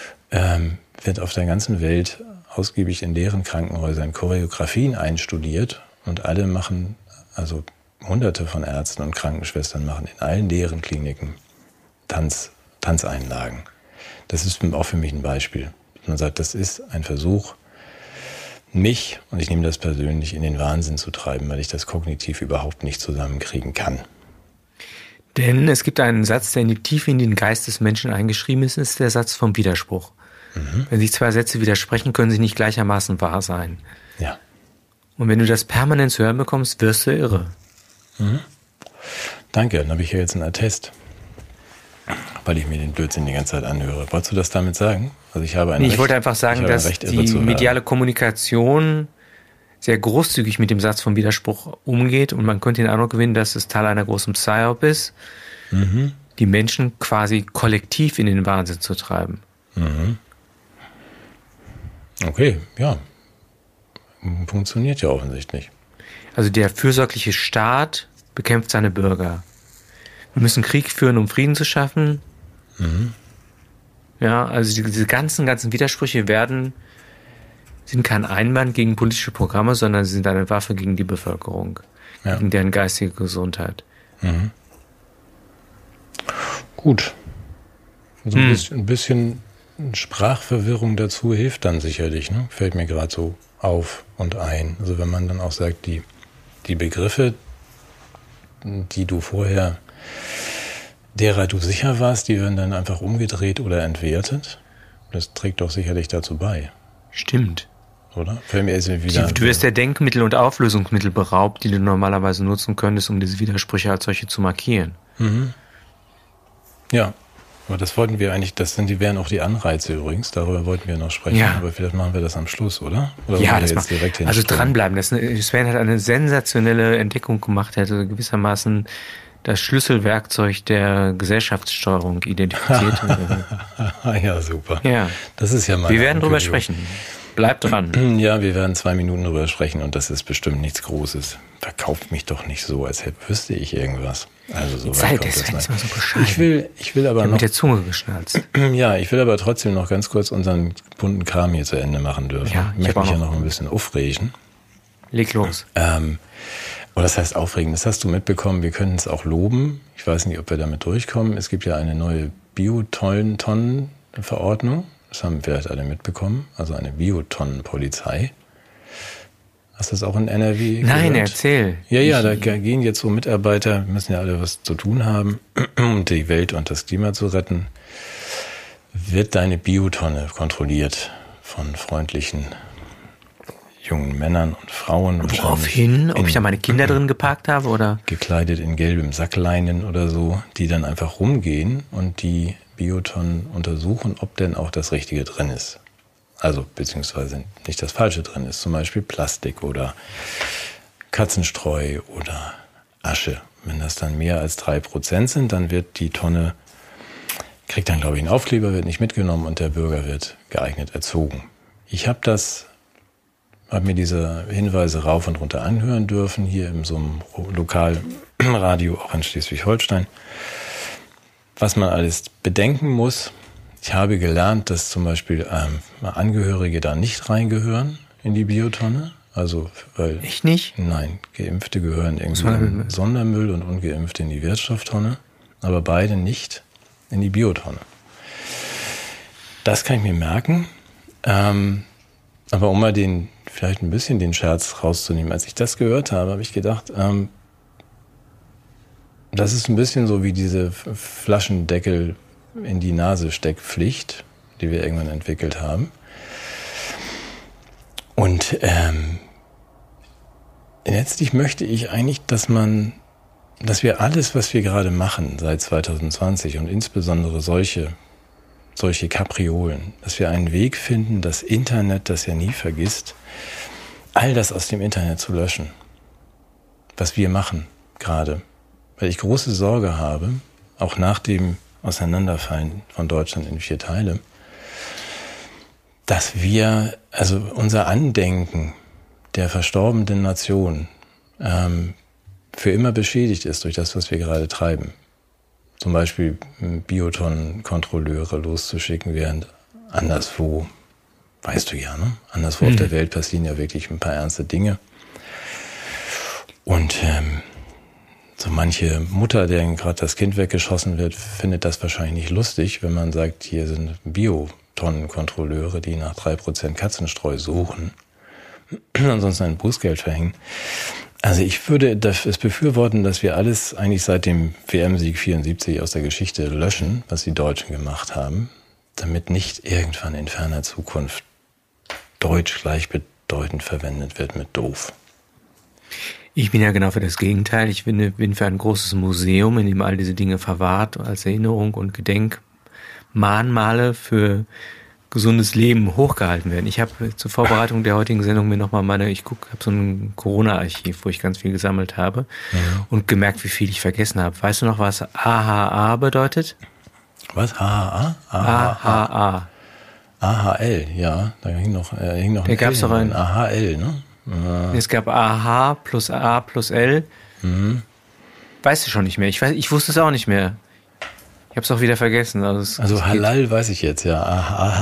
wird auf der ganzen Welt ausgiebig in deren Krankenhäusern Choreografien einstudiert und alle machen, also Hunderte von Ärzten und Krankenschwestern machen in allen deren Kliniken Tanzeinlagen. Das ist auch für mich ein Beispiel. Man sagt, das ist ein Versuch, mich, und ich nehme das persönlich, in den Wahnsinn zu treiben, weil ich das kognitiv überhaupt nicht zusammenkriegen kann. Denn es gibt einen Satz, der tief in den Geist des Menschen eingeschrieben ist der Satz vom Widerspruch. Mhm. Wenn sich zwei Sätze widersprechen, können sie nicht gleichermaßen wahr sein. Ja. Und wenn du das permanent zu hören bekommst, wirst du irre. Mhm. Danke, dann habe ich ja jetzt einen Attest, weil ich mir den Blödsinn die ganze Zeit anhöre. Wolltest du das damit sagen? Also ich wollte einfach sagen, dass die mediale Kommunikation sehr großzügig mit dem Satz vom Widerspruch umgeht und man könnte den Eindruck gewinnen, dass es Teil einer großen Psyop ist, die Menschen quasi kollektiv in den Wahnsinn zu treiben. Mhm. Okay, ja. Funktioniert ja offensichtlich. Also der fürsorgliche Staat bekämpft seine Bürger. Wir müssen Krieg führen, um Frieden zu schaffen. Mhm. Ja, also diese ganzen Widersprüche sind kein Einwand gegen politische Programme, sondern sie sind eine Waffe gegen die Bevölkerung, gegen deren geistige Gesundheit. Mhm. Gut. Also ein bisschen Sprachverwirrung dazu hilft dann sicherlich, ne? Fällt mir gerade so auf und ein. Also wenn man dann auch sagt, die Begriffe, die du vorher, derer du sicher warst, die werden dann einfach umgedreht oder entwertet. Das trägt doch sicherlich dazu bei. Stimmt. Oder? Fällt mir jetzt wieder du wirst der Denkmittel und Auflösungsmittel beraubt, die du normalerweise nutzen könntest, um diese Widersprüche als solche zu markieren. Mhm. Ja, aber das wollten wir eigentlich, die wären auch die Anreize übrigens, darüber wollten wir noch sprechen, aber vielleicht machen wir das am Schluss, oder? Oder ja, das macht also dranbleiben. Sven hat eine sensationelle Entdeckung gemacht, er hat gewissermaßen das Schlüsselwerkzeug der Gesellschaftssteuerung identifiziert. Ja, super. Ja. Das ist ja mal. Wir werden drüber sprechen. Bleibt dran. Ja, wir werden 2 Minuten drüber sprechen und das ist bestimmt nichts Großes. Verkauft mich doch nicht so, als wüsste ich irgendwas. Also so weit kommt das nicht. Mal so bescheiden. Ich will aber noch mit der Zunge geschnalzt. Ja, ich will aber trotzdem noch ganz kurz unseren bunten Kram hier zu Ende machen dürfen. Ja, ich möchte mich ja noch ein bisschen aufregen. Leg los. Oder das heißt aufregen, das hast du mitbekommen, wir können es auch loben. Ich weiß nicht, ob wir damit durchkommen. Es gibt ja eine neue Biotonnenverordnung. Das haben wir vielleicht alle mitbekommen. Also eine Biotonnenpolizei. Hast du das auch in NRW Nein, gehört? erzähl. Ja, da gehen jetzt so Mitarbeiter, müssen ja alle was zu tun haben, um die Welt und das Klima zu retten. Wird deine Biotonne kontrolliert von freundlichen jungen Männern und Frauen. Woraufhin? Ob ich da meine Kinder drin geparkt habe, oder? Gekleidet in gelbem Sackleinen oder so, die dann einfach rumgehen und die Biotonnen untersuchen, ob denn auch das Richtige drin ist. Also, beziehungsweise nicht das Falsche drin ist. Zum Beispiel Plastik oder Katzenstreu oder Asche. Wenn das dann mehr als 3% sind, dann wird die Tonne, kriegt dann, glaube ich, einen Aufkleber, wird nicht mitgenommen und der Bürger wird geeignet erzogen. Ich habe mir diese Hinweise rauf und runter anhören dürfen, hier in so einem Lokalradio, auch in Schleswig-Holstein. Was man alles bedenken muss. Ich habe gelernt, dass zum Beispiel Angehörige da nicht reingehören in die Biotonne. Also, weil, echt nicht? Nein, Geimpfte gehören irgendwie in den Sondermüll und Ungeimpfte in die Wertstofftonne. Aber beide nicht in die Biotonne. Das kann ich mir merken. Aber um mal vielleicht ein bisschen den Scherz rauszunehmen. Als ich das gehört habe, habe ich gedacht, das ist ein bisschen so wie diese Flaschendeckel in die Nase Steckpflicht, die wir irgendwann entwickelt haben. Und letztlich möchte ich eigentlich, dass wir alles, was wir gerade machen seit 2020 und insbesondere solche Kapriolen, dass wir einen Weg finden, das Internet, das ja nie vergisst, all das aus dem Internet zu löschen, was wir machen gerade. Weil ich große Sorge habe, auch nach dem Auseinanderfallen von Deutschland in 4 Teile, dass also unser Andenken der verstorbenen Nation für immer beschädigt ist durch das, was wir gerade treiben. Zum Beispiel Biotonnenkontrolleure loszuschicken, während anderswo, weißt du ja, ne? Anderswo auf der Welt passieren ja wirklich ein paar ernste Dinge. Und so manche Mutter, deren gerade das Kind weggeschossen wird, findet das wahrscheinlich nicht lustig, wenn man sagt, hier sind Biotonnenkontrolleure, die nach 3% Katzenstreu suchen, ansonsten ein Bußgeld verhängen. Also ich würde es befürworten, dass wir alles eigentlich seit dem WM-Sieg 74 aus der Geschichte löschen, was die Deutschen gemacht haben, damit nicht irgendwann in ferner Zukunft Deutsch gleichbedeutend verwendet wird mit doof. Ich bin ja genau für das Gegenteil. Ich bin für ein großes Museum, in dem all diese Dinge verwahrt als Erinnerung und Gedenkmahnmale für gesundes Leben hochgehalten werden. Ich habe zur Vorbereitung der heutigen Sendung mir nochmal habe so ein Corona-Archiv, wo ich ganz viel gesammelt habe und gemerkt, wie viel ich vergessen habe. Weißt du noch, was AHA bedeutet? Was? AHA? AHA. AHL, ja. Da hing noch da gab es doch ein AHL, ne? Es gab AH plus A plus L. Weißt du schon nicht mehr. Ich wusste es auch nicht mehr. Ich habe es auch wieder vergessen. Also Halal weiß ich jetzt, ja.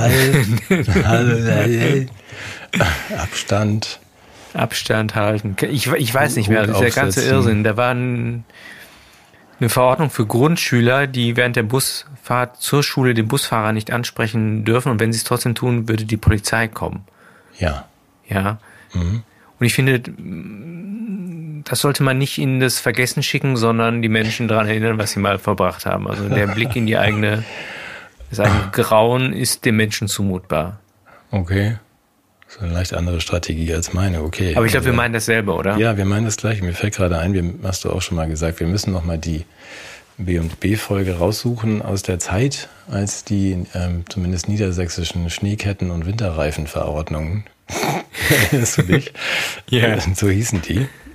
Halal. Abstand halten. Ich weiß nicht mehr. Das ist der ganze Irrsinn. Da war eine Verordnung für Grundschüler, die während der Busfahrt zur Schule den Busfahrer nicht ansprechen dürfen. Und wenn sie es trotzdem tun, würde die Polizei kommen. Ja. Ja. Und ich finde, das sollte man nicht in das Vergessen schicken, sondern die Menschen daran erinnern, was sie mal verbracht haben. Also der Blick in das eigene Grauen ist dem Menschen zumutbar. Okay. Das ist eine leicht andere Strategie als meine, okay. Aber ich glaube, wir meinen dasselbe, oder? Ja, wir meinen das Gleiche. Mir fällt gerade ein, hast du auch schon mal gesagt, wir müssen noch mal die B&B-Folge raussuchen aus der Zeit, als die zumindest niedersächsischen Schneeketten- und Winterreifenverordnungen, erinnerst du dich? Ja. So hießen die.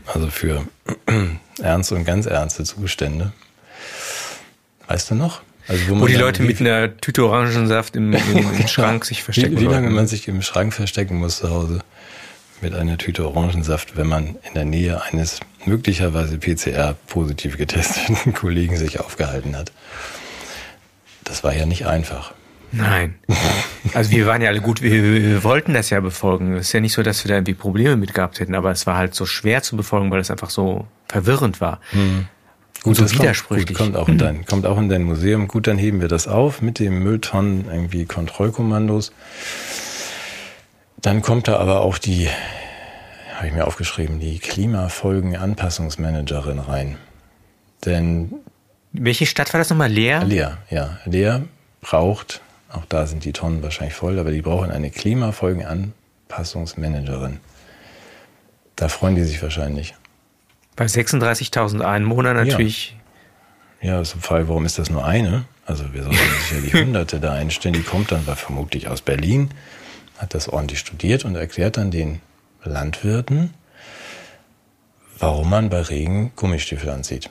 Also für ernste und ganz ernste Zustände. Weißt du noch? Also wo die Leute mit einer Tüte Orangensaft im Schrank sich verstecken. Wie lange man sich im Schrank verstecken muss zu Hause mit einer Tüte Orangensaft, wenn man in der Nähe eines möglicherweise PCR-positiv getesteten Kollegen sich aufgehalten hat. Das war ja nicht einfach. Nein. Also wir waren ja alle gut, wir wollten das ja befolgen. Es ist ja nicht so, dass wir da irgendwie Probleme mit gehabt hätten, aber es war halt so schwer zu befolgen, weil es einfach so verwirrend war. Und so widersprüchlich. Kommt auch in dein Museum. Gut, dann heben wir das auf mit dem Mülltonnen, irgendwie Kontrollkommandos. Dann kommt da aber auch die, habe ich mir aufgeschrieben, die Klimafolgen-Anpassungsmanagerin rein. Denn welche Stadt war das nochmal? Leer? Leer, ja. Leer braucht, auch da sind die Tonnen wahrscheinlich voll, aber die brauchen eine Klimafolgen-Anpassungsmanagerin. Da freuen die sich wahrscheinlich. Bei 36.000 Einwohnern natürlich. Ja, ist im Fall, warum ist das nur eine? Also wir sollten sicher die Hunderte da einstellen. Die kommt dann vermutlich aus Berlin, hat das ordentlich studiert und erklärt dann den Landwirten, warum man bei Regen Gummistiefel anzieht.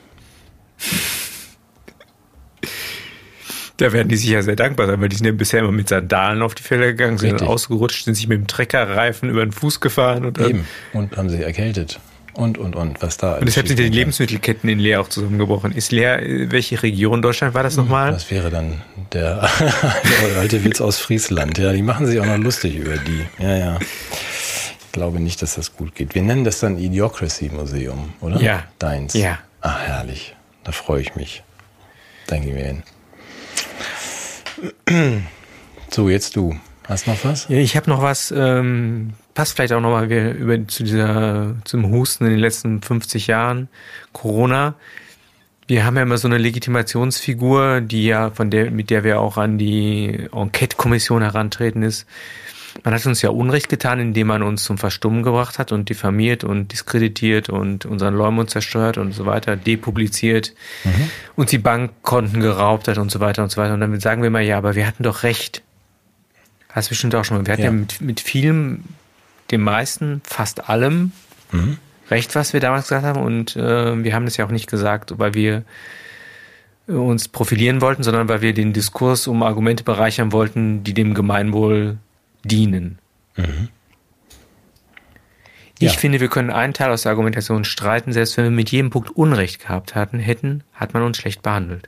Da werden die sicher sehr dankbar sein, weil die sind ja bisher immer mit Sandalen auf die Felder gegangen, sind dann ausgerutscht, sind sich mit dem Treckerreifen über den Fuß gefahren. Und dann und haben sich erkältet. Und, was da alles. Und deshalb sind ja die Lebensmittelketten in Leer auch zusammengebrochen. Ist Leer, welche Region Deutschland war das nochmal? Das wäre dann der alte Witz aus Friesland. Ja, die machen sich auch noch lustig über die. Ja. Ich glaube nicht, dass das gut geht. Wir nennen das dann Idiocracy-Museum, oder? Ja. Deins. Ja. Ach, herrlich. Da freue ich mich. Dann gehen wir hin. So, jetzt du. Hast noch was? Ja, ich habe noch was, passt vielleicht auch nochmal zum Husten in den letzten 50 Jahren, Corona. Wir haben ja immer so eine Legitimationsfigur, mit der wir auch an die Enquete-Kommission herantreten ist. Man hat uns ja Unrecht getan, indem man uns zum Verstummen gebracht hat und diffamiert und diskreditiert und unseren Leumund zerstört und so weiter, depubliziert, uns die Bankkonten geraubt hat und so weiter und so weiter. Und dann sagen wir mal, ja, aber wir hatten doch Recht. Hast du bestimmt auch schon mal. Wir hatten ja mit vielem, dem meisten, fast allem Recht, was wir damals gesagt haben. Und wir haben das ja auch nicht gesagt, weil wir uns profilieren wollten, sondern weil wir den Diskurs um Argumente bereichern wollten, die dem Gemeinwohl dienen. Ich finde, wir können einen Teil aus der Argumentation streiten, selbst wenn wir mit jedem Punkt Unrecht gehabt hätten, hat man uns schlecht behandelt.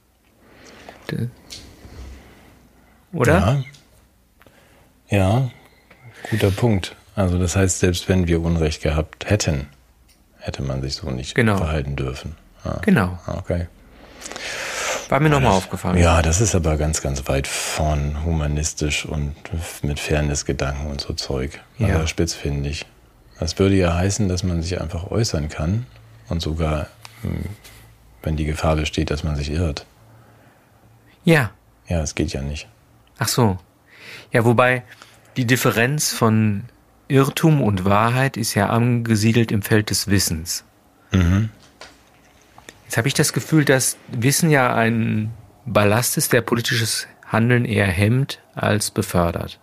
Oder? Ja, guter Punkt. Also das heißt, selbst wenn wir Unrecht gehabt hätten, hätte man sich so nicht verhalten dürfen. Genau. Okay. War mir nochmal aufgefallen. Ja, das ist aber ganz, ganz weit vorn humanistisch und mit Fairness-Gedanken und so Zeug. Also spitzfindig. Das würde ja heißen, dass man sich einfach äußern kann und sogar, wenn die Gefahr besteht, dass man sich irrt. Ja. Ja, es geht ja nicht. Ach so. Ja, wobei die Differenz von Irrtum und Wahrheit ist ja angesiedelt im Feld des Wissens. Jetzt habe ich das Gefühl, dass Wissen ja ein Ballast ist, der politisches Handeln eher hemmt als befördert.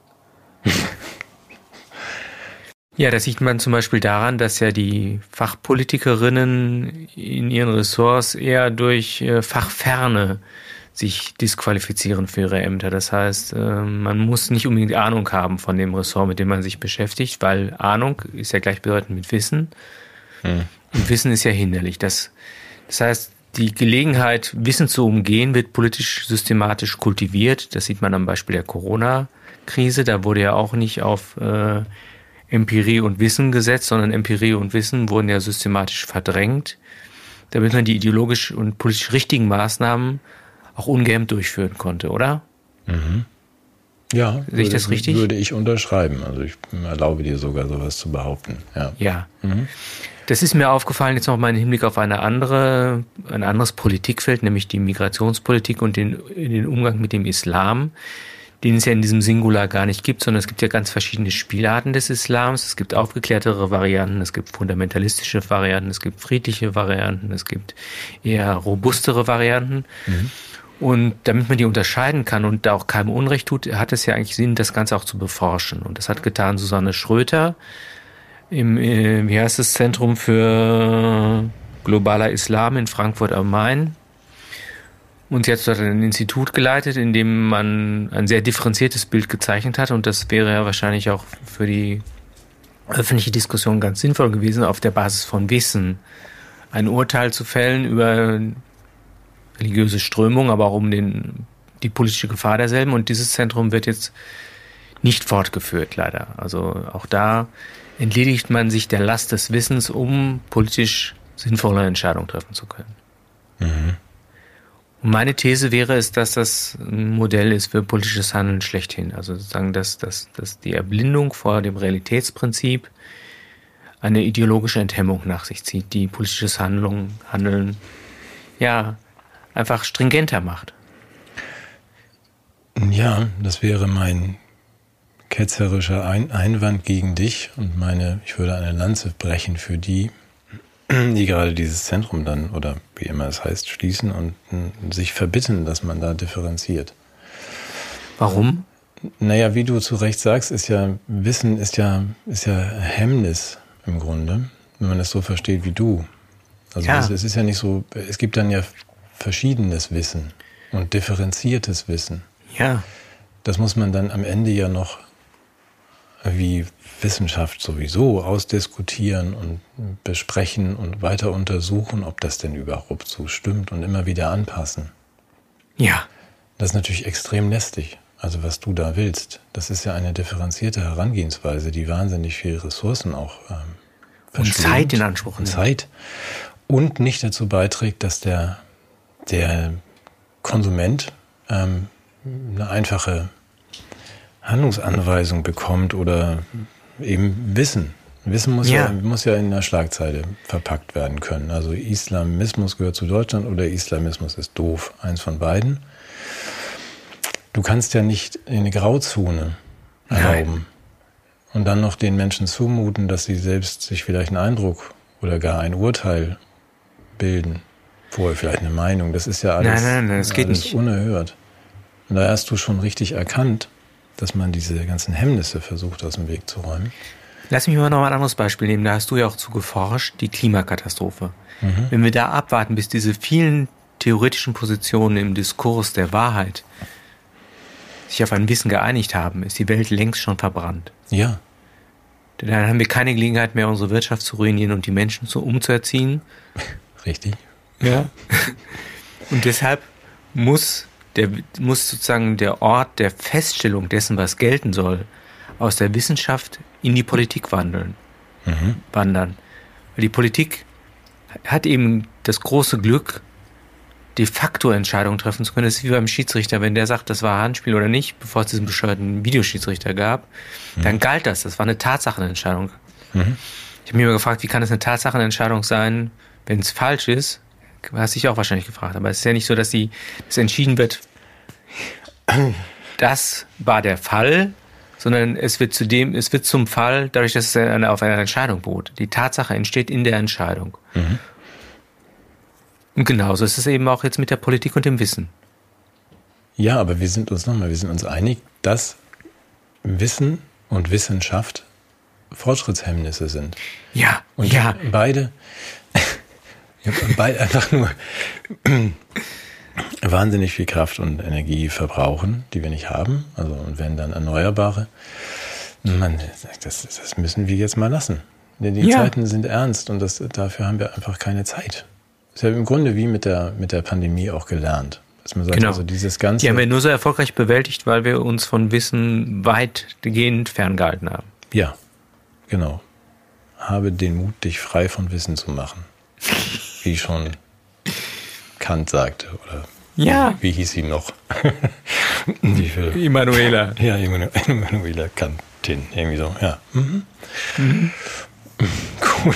Ja, das sieht man zum Beispiel daran, dass ja die Fachpolitikerinnen in ihren Ressorts eher durch Fachferne sich disqualifizieren für ihre Ämter. Das heißt, man muss nicht unbedingt Ahnung haben von dem Ressort, mit dem man sich beschäftigt, weil Ahnung ist ja gleichbedeutend mit Wissen. Und Wissen ist ja hinderlich. Das heißt, die Gelegenheit, Wissen zu umgehen, wird politisch systematisch kultiviert. Das sieht man am Beispiel der Corona-Krise. Da wurde ja auch nicht auf Empirie und Wissen gesetzt, sondern Empirie und Wissen wurden ja systematisch verdrängt, damit man die ideologisch und politisch richtigen Maßnahmen auch ungehemmt durchführen konnte, oder? Ja, sehe ich das richtig? Würde ich unterschreiben. Also ich erlaube dir sogar sowas zu behaupten. Ja. Das ist mir aufgefallen jetzt nochmal im Hinblick auf ein anderes Politikfeld, nämlich die Migrationspolitik und den Umgang mit dem Islam, den es ja in diesem Singular gar nicht gibt, sondern es gibt ja ganz verschiedene Spielarten des Islams. Es gibt aufgeklärtere Varianten, es gibt fundamentalistische Varianten, es gibt friedliche Varianten, es gibt eher robustere Varianten. Und damit man die unterscheiden kann und da auch keinem Unrecht tut, hat es ja eigentlich Sinn, das Ganze auch zu beforschen. Und das hat getan Susanne Schröter, wie heißt das, Zentrum für globaler Islam in Frankfurt am Main. Und sie hat dort ein Institut geleitet, in dem man ein sehr differenziertes Bild gezeichnet hat. Und das wäre ja wahrscheinlich auch für die öffentliche Diskussion ganz sinnvoll gewesen, auf der Basis von Wissen ein Urteil zu fällen über religiöse Strömungen, aber auch um die politische Gefahr derselben. Und dieses Zentrum wird jetzt nicht fortgeführt, leider. Also auch da entledigt man sich der Last des Wissens, um politisch sinnvolle Entscheidungen treffen zu können. Mhm. Und meine These wäre es, dass das ein Modell ist für politisches Handeln schlechthin. Also sozusagen, dass die Erblindung vor dem Realitätsprinzip eine ideologische Enthemmung nach sich zieht, die politisches Handeln ja einfach stringenter macht. Ja, das wäre mein ketzerischer Einwand gegen dich und ich würde eine Lanze brechen für die gerade dieses Zentrum dann, oder wie immer es heißt, schließen und sich verbitten, dass man da differenziert. Warum? Naja, wie du zu Recht sagst, Wissen ist ja Hemmnis im Grunde, wenn man es so versteht wie du. Also ja. Es ist ja nicht so, es gibt dann ja verschiedenes Wissen und differenziertes Wissen. Ja. Das muss man dann am Ende ja noch wie Wissenschaft sowieso ausdiskutieren und besprechen und weiter untersuchen, ob das denn überhaupt so stimmt und immer wieder anpassen. Ja. Das ist natürlich extrem lästig. Also was du da willst, das ist ja eine differenzierte Herangehensweise, die wahnsinnig viel Ressourcen auch und Zeit in Anspruch nimmt. Zeit. Und nicht dazu beiträgt, dass der Konsument eine einfache Handlungsanweisung bekommt oder eben Wissen. Wissen muss ja in der Schlagzeile verpackt werden können. Also Islamismus gehört zu Deutschland oder Islamismus ist doof. Eins von beiden. Du kannst ja nicht in eine Grauzone erlauben und dann noch den Menschen zumuten, dass sie selbst sich vielleicht einen Eindruck oder gar ein Urteil bilden. Vorher vielleicht eine Meinung. Das ist ja alles, nein, das geht nicht. Unerhört. Und da hast du schon richtig erkannt, dass man diese ganzen Hemmnisse versucht, aus dem Weg zu räumen. Lass mich mal noch mal ein anderes Beispiel nehmen. Da hast du ja auch zu geforscht, die Klimakatastrophe. Mhm. Wenn wir da abwarten, bis diese vielen theoretischen Positionen im Diskurs der Wahrheit sich auf ein Wissen geeinigt haben, ist die Welt längst schon verbrannt. Ja. Dann haben wir keine Gelegenheit mehr, unsere Wirtschaft zu ruinieren und die Menschen umzuerziehen. Richtig. Ja. Und deshalb muss sozusagen der Ort der Feststellung dessen, was gelten soll, aus der Wissenschaft in die Politik wandern. Weil die Politik hat eben das große Glück, de facto Entscheidungen treffen zu können. Das ist wie beim Schiedsrichter, wenn der sagt, das war Handspiel oder nicht, bevor es diesen bescheuerten Videoschiedsrichter gab, dann galt das. Das war eine Tatsachenentscheidung. Ich habe mich immer gefragt, wie kann es eine Tatsachenentscheidung sein, wenn es falsch ist? Hast dich auch wahrscheinlich gefragt. Aber es ist ja nicht so, dass es entschieden wird, das war der Fall, sondern es wird zum Fall, dadurch, dass es auf einer Entscheidung beruht. Die Tatsache entsteht in der Entscheidung. Und genauso ist es eben auch jetzt mit der Politik und dem Wissen. Ja, aber wir sind uns einig, dass Wissen und Wissenschaft Fortschrittshemmnisse sind. Ja, und beide einfach nur wahnsinnig viel Kraft und Energie verbrauchen, die wir nicht haben. Also, und wenn dann Erneuerbare, das müssen wir jetzt mal lassen. Denn die Zeiten sind ernst und dafür haben wir einfach keine Zeit. Das ist ja im Grunde wie mit der Pandemie auch gelernt. Dass man sagt, genau. Also dieses Ganze. Die haben wir nur so erfolgreich bewältigt, weil wir uns von Wissen weitgehend ferngehalten haben. Ja, genau. Habe den Mut, dich frei von Wissen zu machen. Wie schon Kant sagte, oder wie hieß sie noch? Emanuela. Ja, Emanuela Kantin, irgendwie so, ja. Gut,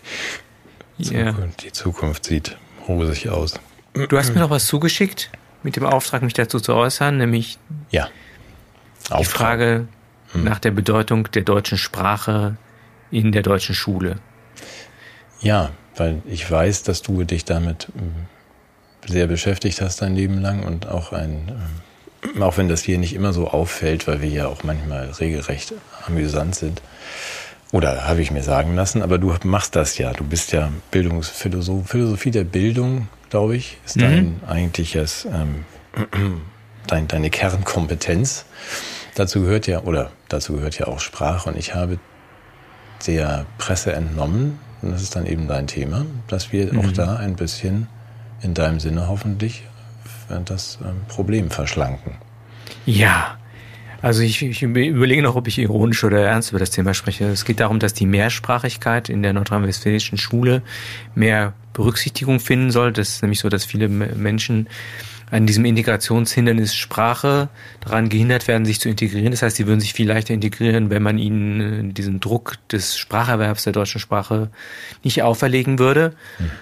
die Zukunft sieht rosig aus. Du hast mir noch was zugeschickt mit dem Auftrag, mich dazu zu äußern, nämlich die Frage nach der Bedeutung der deutschen Sprache in der deutschen Schule. Ja, weil ich weiß, dass du dich damit sehr beschäftigt hast dein Leben lang und auch auch wenn das hier nicht immer so auffällt, weil wir ja auch manchmal regelrecht amüsant sind, Oder habe ich mir sagen lassen, aber du machst das ja. Du bist ja Bildungsphilosoph. Philosophie der Bildung, glaube ich, ist dein eigentliches, deine Kernkompetenz. Dazu gehört ja auch Sprache. Und ich habe der Presse entnommen, und das ist dann eben dein Thema, dass wir auch da ein bisschen in deinem Sinne hoffentlich das Problem verschlanken. Ja, also ich überlege noch, ob ich ironisch oder ernst über das Thema spreche. Es geht darum, dass die Mehrsprachigkeit in der nordrhein-westfälischen Schule mehr Berücksichtigung finden soll. Das ist nämlich so, dass viele Menschen an diesem Integrationshindernis Sprache daran gehindert werden, sich zu integrieren. Das heißt, sie würden sich viel leichter integrieren, wenn man ihnen diesen Druck des Spracherwerbs der deutschen Sprache nicht auferlegen würde.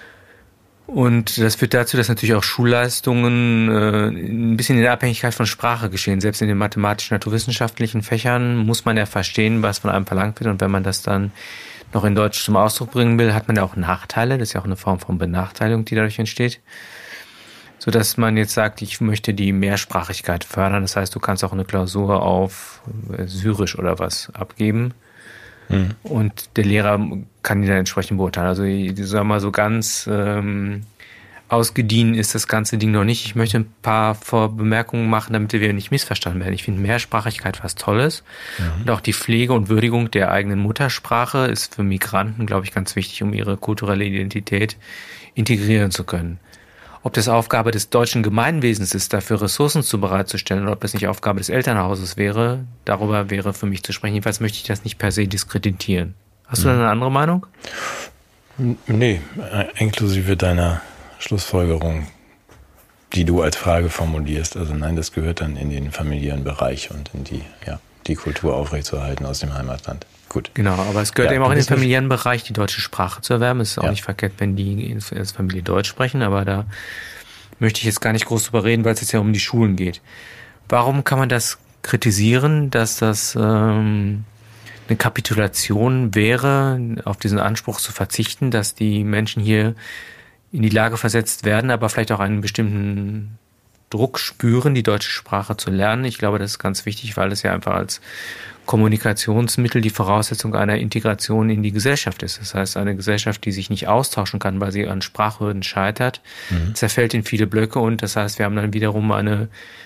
Und das führt dazu, dass natürlich auch Schulleistungen ein bisschen in der Abhängigkeit von Sprache geschehen. Selbst in den mathematisch-naturwissenschaftlichen Fächern muss man ja verstehen, was von einem verlangt wird. Und wenn man das dann noch in Deutsch zum Ausdruck bringen will, hat man ja auch Nachteile. Das ist ja auch eine Form von Benachteiligung, die dadurch entsteht. Sodass man jetzt sagt, ich möchte die Mehrsprachigkeit fördern. Das heißt, du kannst auch eine Klausur auf Syrisch oder was abgeben. Und der Lehrer kann die dann entsprechend beurteilen. Also ich sag mal, so ganz ausgedient ist das ganze Ding noch nicht. Ich möchte ein paar Vorbemerkungen machen, damit wir nicht missverstanden werden. Ich finde Mehrsprachigkeit was Tolles. Und auch die Pflege und Würdigung der eigenen Muttersprache ist für Migranten, glaube ich, ganz wichtig, um ihre kulturelle Identität integrieren zu können. Ob das Aufgabe des deutschen Gemeinwesens ist, dafür Ressourcen bereitzustellen, oder ob das nicht Aufgabe des Elternhauses wäre, darüber wäre für mich zu sprechen. Jedenfalls möchte ich das nicht per se diskreditieren. Hast du da eine andere Meinung? Nee, inklusive deiner Schlussfolgerung, die du als Frage formulierst. Also nein, das gehört dann in den familiären Bereich und in die Kultur aufrechtzuerhalten aus dem Heimatland. Gut. Genau, aber es gehört eben auch in den familiären Bereich, die deutsche Sprache zu erwerben. Es ist auch nicht verkehrt, wenn die als Familie Deutsch sprechen, aber da möchte ich jetzt gar nicht groß drüber reden, weil es jetzt ja um die Schulen geht. Warum kann man das kritisieren, dass das eine Kapitulation wäre, auf diesen Anspruch zu verzichten, dass die Menschen hier in die Lage versetzt werden, aber vielleicht auch einen bestimmten Druck spüren, die deutsche Sprache zu lernen? Ich glaube, das ist ganz wichtig, weil es ja einfach als Kommunikationsmittel die Voraussetzung einer Integration in die Gesellschaft ist. Das heißt, eine Gesellschaft, die sich nicht austauschen kann, weil sie an Sprachhürden scheitert, zerfällt in viele Blöcke, und das heißt, wir haben dann wiederum eine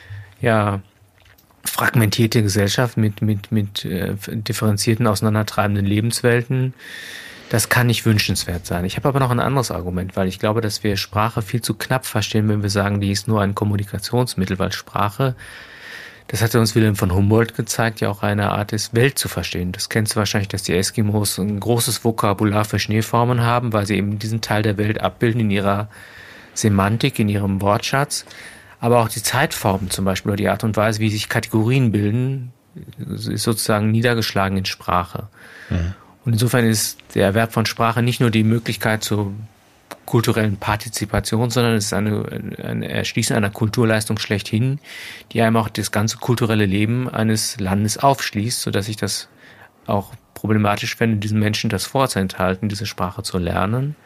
fragmentierte Gesellschaft mit differenzierten, auseinandertreibenden Lebenswelten. Das kann nicht wünschenswert sein. Ich habe aber noch ein anderes Argument, weil ich glaube, dass wir Sprache viel zu knapp verstehen, wenn wir sagen, die ist nur ein Kommunikationsmittel, weil Sprache, das hat uns Wilhelm von Humboldt gezeigt, ja auch eine Art ist, Welt zu verstehen. Das kennst du wahrscheinlich, dass die Eskimos ein großes Vokabular für Schneeformen haben, weil sie eben diesen Teil der Welt abbilden in ihrer Semantik, in ihrem Wortschatz. Aber auch die Zeitformen zum Beispiel oder die Art und Weise, wie sich Kategorien bilden, ist sozusagen niedergeschlagen in Sprache. Und insofern ist der Erwerb von Sprache nicht nur die Möglichkeit zur kulturellen Partizipation, sondern es ist ein Erschließen einer Kulturleistung schlechthin, die einem auch das ganze kulturelle Leben eines Landes aufschließt, sodass ich das auch problematisch fände, diesen Menschen das vorzuenthalten, diese Sprache zu lernen.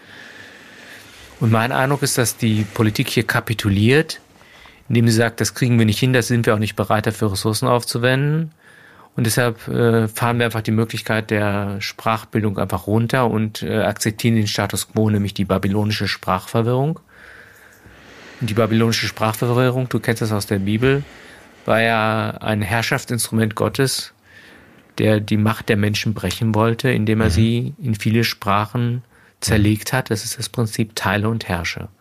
Und mein Eindruck ist, dass die Politik hier kapituliert, indem sie sagt, das kriegen wir nicht hin, da sind wir auch nicht bereit, dafür Ressourcen aufzuwenden. Und deshalb fahren wir einfach die Möglichkeit der Sprachbildung einfach runter und akzeptieren den Status quo, nämlich die babylonische Sprachverwirrung. Und die babylonische Sprachverwirrung, du kennst das aus der Bibel, war ja ein Herrschaftsinstrument Gottes, der die Macht der Menschen brechen wollte, indem er sie in viele Sprachen zerlegt hat. Das ist das Prinzip Teile und Herrsche.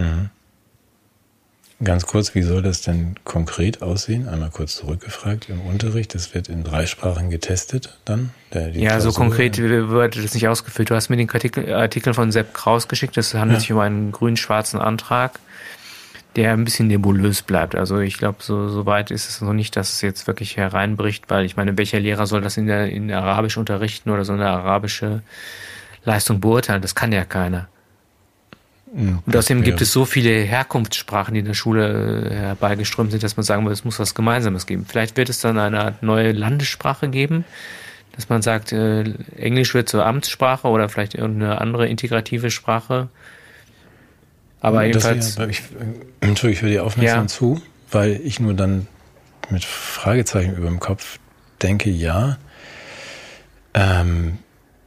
Ganz kurz, wie soll das denn konkret aussehen? Einmal kurz zurückgefragt im Unterricht. Das wird in 3 Sprachen getestet dann? So konkret wird das nicht ausgeführt. Du hast mir den Artikel von Sepp Kraus geschickt. Das handelt sich um einen grün-schwarzen Antrag, der ein bisschen nebulös bleibt. Also ich glaube, so weit ist es noch nicht, dass es jetzt wirklich hereinbricht, weil ich meine, welcher Lehrer soll das in Arabisch unterrichten oder so eine arabische Leistung beurteilen? Das kann ja keiner. Und außerdem gibt es so viele Herkunftssprachen, die in der Schule herbeigeströmt sind, dass man sagen will, es muss was Gemeinsames geben. Vielleicht wird es dann eine Art neue Landessprache geben, dass man sagt, Englisch wird zur Amtssprache oder vielleicht irgendeine andere integrative Sprache. Aber jedenfalls... Ich höre dir aufmerksam zu, weil ich nur dann mit Fragezeichen über dem Kopf denke,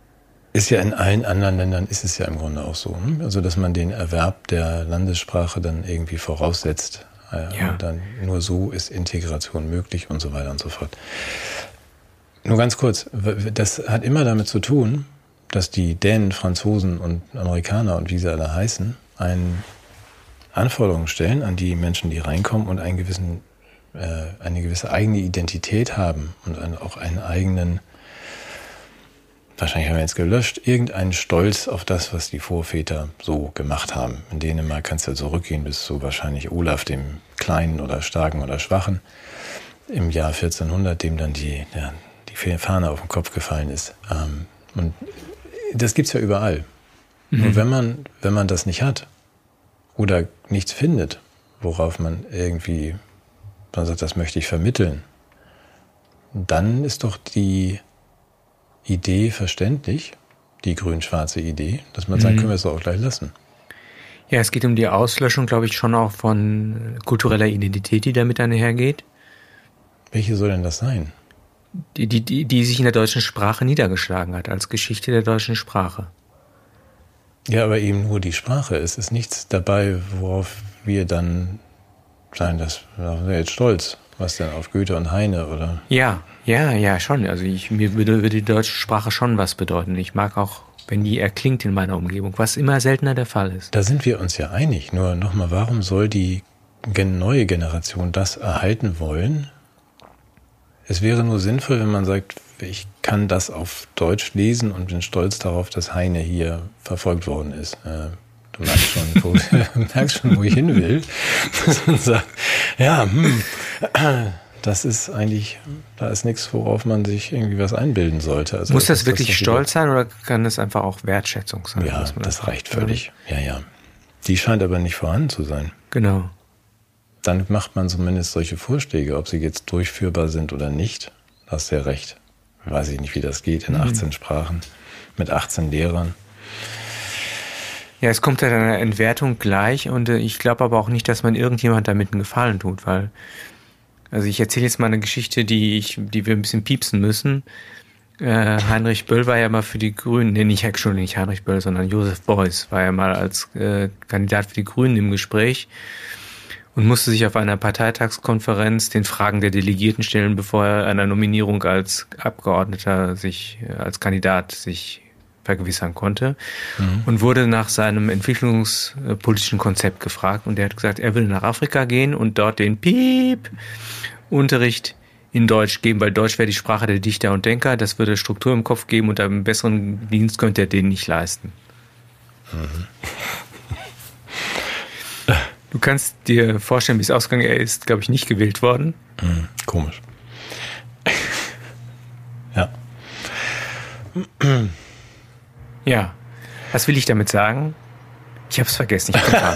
Ist ja in allen anderen Ländern ist es ja im Grunde auch so. Ne? Also, dass man den Erwerb der Landessprache dann irgendwie voraussetzt. Und dann nur so ist Integration möglich und so weiter und so fort. Nur ganz kurz, das hat immer damit zu tun, dass die Dänen, Franzosen und Amerikaner und wie sie alle heißen, Anforderungen stellen an die Menschen, die reinkommen und eine gewisse eigene Identität haben und auch einen eigenen, wahrscheinlich haben wir jetzt gelöscht, irgendeinen Stolz auf das, was die Vorväter so gemacht haben. In Dänemark kannst du ja zurückgehen bis zu wahrscheinlich Olaf, dem Kleinen oder Starken oder Schwachen, im Jahr 1400, dem dann die Fahne auf den Kopf gefallen ist. Und das gibt's ja überall. Nur wenn man das nicht hat oder nichts findet, worauf man sagt, das möchte ich vermitteln, dann ist doch die Idee verständlich, die grün-schwarze Idee, dass man sagt, können wir es auch gleich lassen. Ja, es geht um die Auslöschung, glaube ich, schon auch von kultureller Identität, die damit einhergeht. Welche soll denn das sein? Die sich in der deutschen Sprache niedergeschlagen hat, als Geschichte der deutschen Sprache. Ja, aber eben nur die Sprache. Es ist nichts dabei, worauf wir dann sagen, da sind wir jetzt stolz. Was denn, auf Goethe und Heine, oder? Ja, schon. Also mir würde die deutsche Sprache schon was bedeuten. Ich mag auch, wenn die erklingt in meiner Umgebung, was immer seltener der Fall ist. Da sind wir uns ja einig. Nur nochmal, warum soll die neue Generation das erhalten wollen? Es wäre nur sinnvoll, wenn man sagt, ich kann das auf Deutsch lesen und bin stolz darauf, dass Heine hier verfolgt worden ist. Du merkst schon, wo ich hin will. Dass man sagt, das ist eigentlich, da ist nichts, worauf man sich irgendwie was einbilden sollte. Also muss das wirklich Stolz sein oder kann das einfach auch Wertschätzung sein? Ja, das reicht völlig. Ja. Die scheint aber nicht vorhanden zu sein. Genau. Dann macht man zumindest solche Vorschläge, ob sie jetzt durchführbar sind oder nicht. Da hast du ja recht. Weiß ich nicht, wie das geht in 18 Sprachen mit 18 Lehrern. Ja, es kommt ja dann eine Entwertung gleich und ich glaube aber auch nicht, dass man irgendjemand damit einen Gefallen tut, weil, also ich erzähle jetzt mal eine Geschichte, die wir ein bisschen piepsen müssen. Heinrich Böll war ja mal für die Grünen, nicht Heinrich Böll, sondern Josef Beuys war ja mal als Kandidat für die Grünen im Gespräch und musste sich auf einer Parteitagskonferenz den Fragen der Delegierten stellen, bevor er einer Nominierung als Abgeordneter als Kandidat sich vergewissern konnte und wurde nach seinem entwicklungspolitischen Konzept gefragt und er hat gesagt, er will nach Afrika gehen und dort den Unterricht in Deutsch geben, weil Deutsch wäre die Sprache der Dichter und Denker, das würde Struktur im Kopf geben und einen besseren Dienst könnte er den nicht leisten. Du kannst dir vorstellen, wie es ausgegangen ist. Er ist, glaube ich, nicht gewählt worden. Komisch. Ja. Ja. Was will ich damit sagen? Ich habe es vergessen.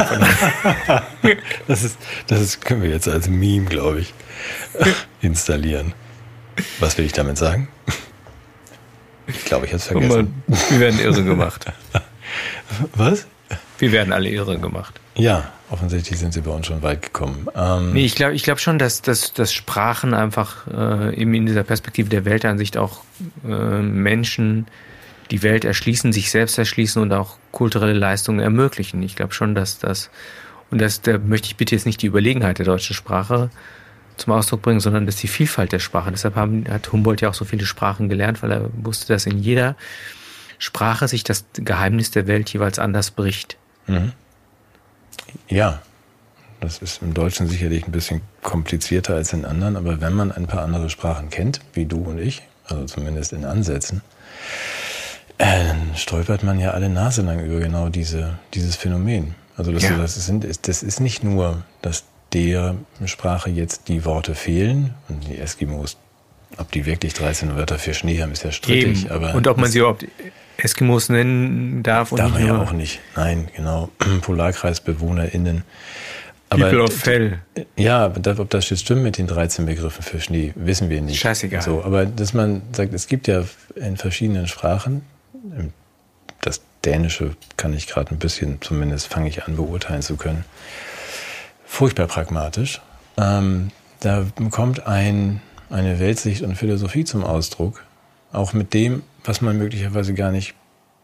Das können wir jetzt als Meme, glaube ich, installieren. Was will ich damit sagen? Ich glaube, ich habe es vergessen. Wir werden irre gemacht. Was? Wir werden alle irre gemacht. Ja, offensichtlich sind sie bei uns schon weit gekommen. Nee, ich glaube schon, dass Sprachen einfach eben in dieser Perspektive der Weltansicht auch Menschen die Welt erschließen, sich selbst erschließen und auch kulturelle Leistungen ermöglichen. Ich glaube schon, dass da möchte ich bitte jetzt nicht die Überlegenheit der deutschen Sprache zum Ausdruck bringen, sondern dass die Vielfalt der Sprache. Deshalb hat Humboldt ja auch so viele Sprachen gelernt, weil er wusste, dass in jeder Sprache sich das Geheimnis der Welt jeweils anders bricht. Mhm. Ja, das ist im Deutschen sicherlich ein bisschen komplizierter als in anderen, aber wenn man ein paar andere Sprachen kennt, wie du und ich, also zumindest in Ansätzen, dann stolpert man ja alle Nase lang über genau dieses Phänomen. Also das ist nicht nur, dass der Sprache jetzt die Worte fehlen und die Eskimos, ob die wirklich 13 Wörter für Schnee haben, ist ja strittig. Eben. Aber und ob man sie überhaupt Eskimos nennen darf. Darf man ja auch nicht. Nein, genau. PolarkreisbewohnerInnen. People of Fell. Ja, ob das jetzt stimmt mit den 13 Begriffen für Schnee, wissen wir nicht. Scheißegal. So, aber dass man sagt, es gibt ja in verschiedenen Sprachen, das Dänische kann ich gerade ein bisschen, zumindest fange ich an, beurteilen zu können, furchtbar pragmatisch. Da kommt eine Weltsicht und Philosophie zum Ausdruck, auch mit dem, was man möglicherweise gar nicht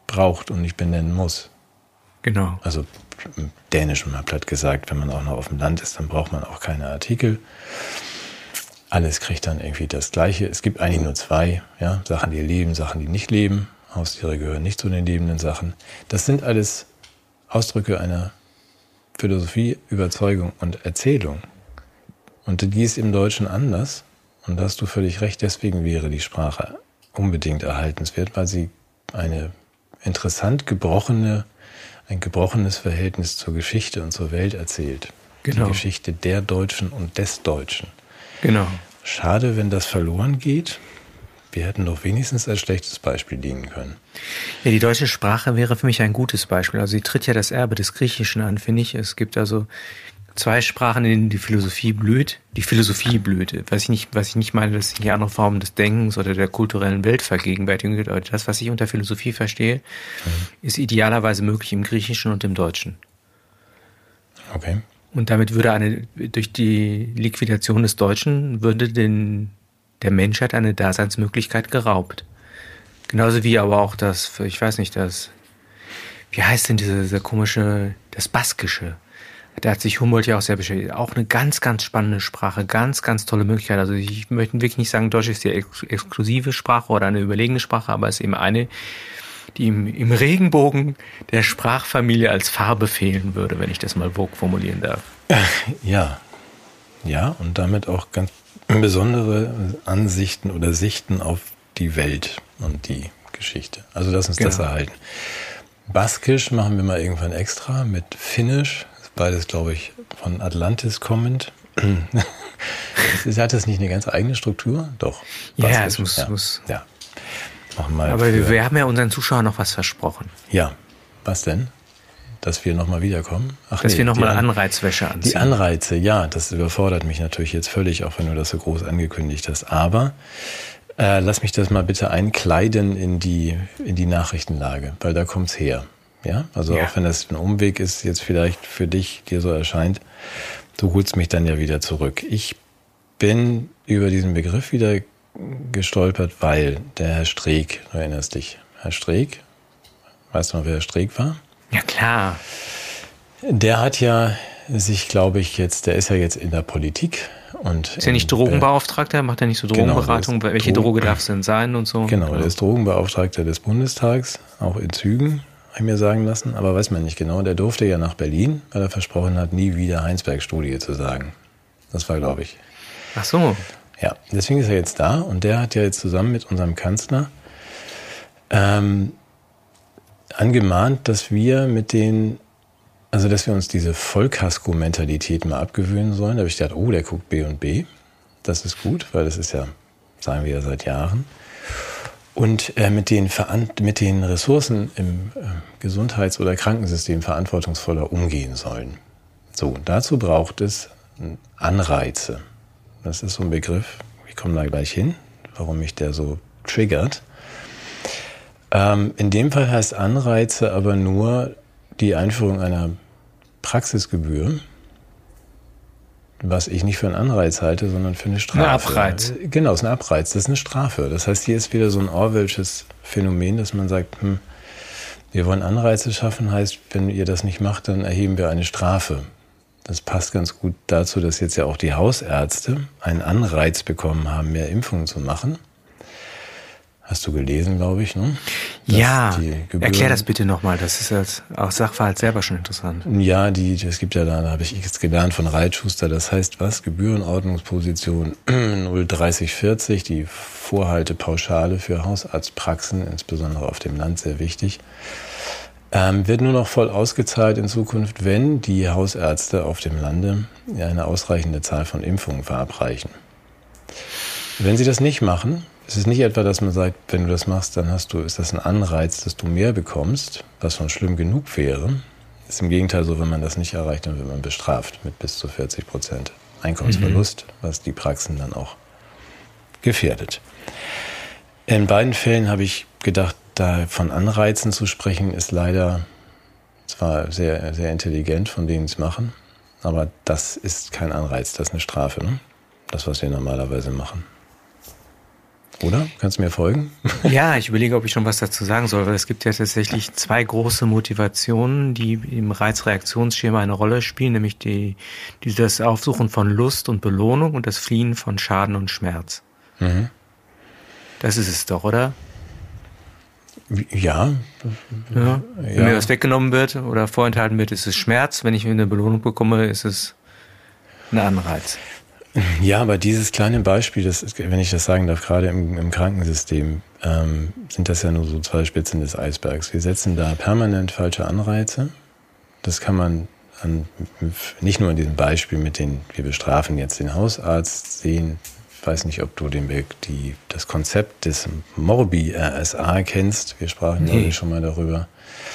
braucht und nicht benennen muss. Genau. Also im Dänischen mal platt gesagt, wenn man auch noch auf dem Land ist, dann braucht man auch keine Artikel. Alles kriegt dann irgendwie das Gleiche. Es gibt eigentlich nur zwei, ja, Sachen, die leben, Sachen, die nicht leben. Haustiere gehören nicht zu den lebenden Sachen. Das sind alles Ausdrücke einer Philosophie, Überzeugung und Erzählung. Und die ist im Deutschen anders. Und da hast du völlig recht, deswegen wäre die Sprache unbedingt erhaltenswert, weil sie ein gebrochenes Verhältnis zur Geschichte und zur Welt erzählt. Genau. Die Geschichte der Deutschen und des Deutschen. Genau. Schade, wenn das verloren geht. Wir hätten doch wenigstens als schlechtes Beispiel dienen können. Ja, die deutsche Sprache wäre für mich ein gutes Beispiel. Also sie tritt ja das Erbe des Griechischen an, finde ich. Es gibt also zwei Sprachen, in denen die Philosophie blüht. Die Philosophie blüht. Was ich nicht meine, dass sich andere Formen des Denkens oder der kulturellen Weltvergegenwärtigung gibt. Aber das, was ich unter Philosophie verstehe, ist idealerweise möglich im Griechischen und im Deutschen. Okay. Und damit würde durch die Liquidation des Deutschen würde der Menschheit eine Daseinsmöglichkeit geraubt. Genauso wie aber auch wie heißt denn dieser komische, das Baskische? Da hat sich Humboldt ja auch sehr beschäftigt. Auch eine ganz, ganz spannende Sprache, ganz, ganz tolle Möglichkeit. Also ich möchte wirklich nicht sagen, Deutsch ist die exklusive Sprache oder eine überlegene Sprache, aber es ist eben eine, die im Regenbogen der Sprachfamilie als Farbe fehlen würde, wenn ich das mal vogue formulieren darf. Ja, und damit auch ganz besondere Ansichten oder Sichten auf die Welt und die Geschichte. Also lass uns das erhalten. Baskisch machen wir mal irgendwann extra mit Finnisch. Beides, glaube ich, von Atlantis kommend. Hat das nicht eine ganz eigene Struktur? Doch. Ja, es muss. Ja. Machen wir aber wir haben ja unseren Zuschauern noch was versprochen. Ja. Was denn? Dass wir nochmal wiederkommen? Wir nochmal Anreizwäsche anziehen. Die Anreize, ja, das überfordert mich natürlich jetzt völlig, auch wenn du das so groß angekündigt hast. Aber lass mich das mal bitte einkleiden in die Nachrichtenlage, weil da kommt's her. Ja, also auch wenn das ein Umweg ist, jetzt vielleicht für dich, dir so erscheint, du holst mich dann ja wieder zurück. Ich bin über diesen Begriff wieder gestolpert, weil der Herr Streeck, du erinnerst dich, Herr Streeck, weißt du noch, wer Herr Streeck war? Ja, klar. Der hat ja sich, glaube ich, der ist ja jetzt in der Politik. Und ist ja nicht Drogenbeauftragter, macht er nicht so Drogenberatung, welche Droge darf es denn sein und so? Genau, der ist Drogenbeauftragter des Bundestags, auch in Zügen. Habe ich mir sagen lassen, aber weiß man nicht genau. Der durfte ja nach Berlin, weil er versprochen hat, nie wieder Heinsberg-Studie zu sagen. Das war, glaube ich. Ach so. Ja, deswegen ist er jetzt da und der hat ja jetzt zusammen mit unserem Kanzler angemahnt, dass wir uns diese Vollkasko-Mentalität mal abgewöhnen sollen. Da habe ich gedacht, der guckt B&B. Das ist gut, weil das ist ja, sagen wir ja seit Jahren. Und mit den Ressourcen im Gesundheits- oder Krankensystem verantwortungsvoller umgehen sollen. So, dazu braucht es Anreize. Das ist so ein Begriff, ich komme da gleich hin, warum mich der so triggert. In dem Fall heißt Anreize aber nur die Einführung einer Praxisgebühr, was ich nicht für einen Anreiz halte, sondern für eine Strafe. Ein Abreiz. Genau, es ist ein Abreiz, das ist eine Strafe. Das heißt, hier ist wieder so ein Orwellsches Phänomen, dass man sagt, wir wollen Anreize schaffen, heißt, wenn ihr das nicht macht, dann erheben wir eine Strafe. Das passt ganz gut dazu, dass jetzt ja auch die Hausärzte einen Anreiz bekommen haben, mehr Impfungen zu machen. Hast du gelesen, glaube ich, ne? Ja, erklär das bitte nochmal, das ist als auch Sachverhalt selber schon interessant. Ja, es gibt ja da habe ich jetzt gelernt von Reitschuster, das heißt was? Gebührenordnungsposition 03040, die Vorhaltepauschale für Hausarztpraxen, insbesondere auf dem Land sehr wichtig, wird nur noch voll ausgezahlt in Zukunft, wenn die Hausärzte auf dem Lande eine ausreichende Zahl von Impfungen verabreichen. Wenn sie das nicht machen, es ist nicht etwa, dass man sagt, wenn du das machst, dann ist das ein Anreiz, dass du mehr bekommst, was schon schlimm genug wäre. Ist im Gegenteil so, wenn man das nicht erreicht, dann wird man bestraft mit bis zu 40% Einkommensverlust, was die Praxen dann auch gefährdet. In beiden Fällen habe ich gedacht, da von Anreizen zu sprechen, ist leider zwar sehr, sehr intelligent von denen es machen, aber das ist kein Anreiz, das ist eine Strafe, ne? Das, was wir normalerweise machen. Oder? Kannst du mir folgen? Ja, ich überlege, ob ich schon was dazu sagen soll, weil es gibt ja tatsächlich zwei große Motivationen, die im Reizreaktionsschema eine Rolle spielen, nämlich das Aufsuchen von Lust und Belohnung und das Fliehen von Schaden und Schmerz. Mhm. Das ist es doch, oder? Ja. Ja. Wenn mir was weggenommen wird oder vorenthalten wird, ist es Schmerz. Wenn ich eine Belohnung bekomme, ist es ein Anreiz. Ja, aber dieses kleine Beispiel, wenn ich das sagen darf, gerade im Krankensystem, sind das ja nur so zwei Spitzen des Eisbergs. Wir setzen da permanent falsche Anreize. Das kann man nicht nur in diesem Beispiel wir bestrafen jetzt den Hausarzt sehen. Ich weiß nicht, ob du das Konzept des Morbi-RSA kennst. Wir sprachen neulich schon mal darüber.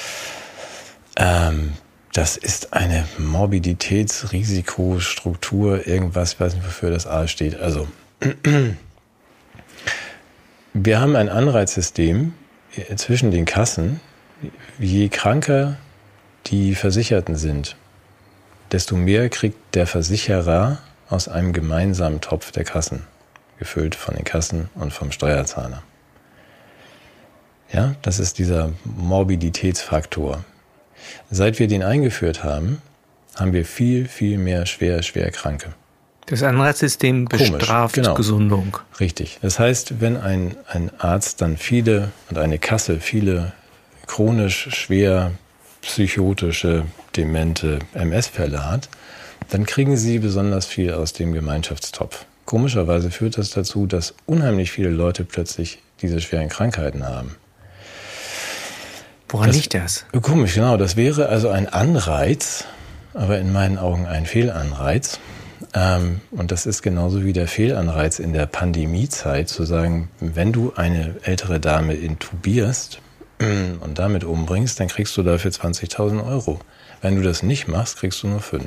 Das ist eine Morbiditätsrisikostruktur, irgendwas, ich weiß nicht, wofür das A steht. Also, wir haben ein Anreizsystem zwischen den Kassen. Je kranker die Versicherten sind, desto mehr kriegt der Versicherer aus einem gemeinsamen Topf der Kassen, gefüllt von den Kassen und vom Steuerzahler. Ja, das ist dieser Morbiditätsfaktor. Seit wir den eingeführt haben, haben wir viel, viel mehr schwer Kranke. Das Anreizsystem bestraft Gesundung. Richtig. Das heißt, wenn ein Arzt dann eine Kasse viele chronisch schwer psychotische, demente MS-Fälle hat, dann kriegen sie besonders viel aus dem Gemeinschaftstopf. Komischerweise führt das dazu, dass unheimlich viele Leute plötzlich diese schweren Krankheiten haben. Woran liegt das? Komisch, genau. Das wäre also ein Anreiz, aber in meinen Augen ein Fehlanreiz. Und das ist genauso wie der Fehlanreiz in der Pandemiezeit, zu sagen, wenn du eine ältere Dame intubierst und damit umbringst, dann kriegst du dafür 20.000 Euro. Wenn du das nicht machst, kriegst du nur 5.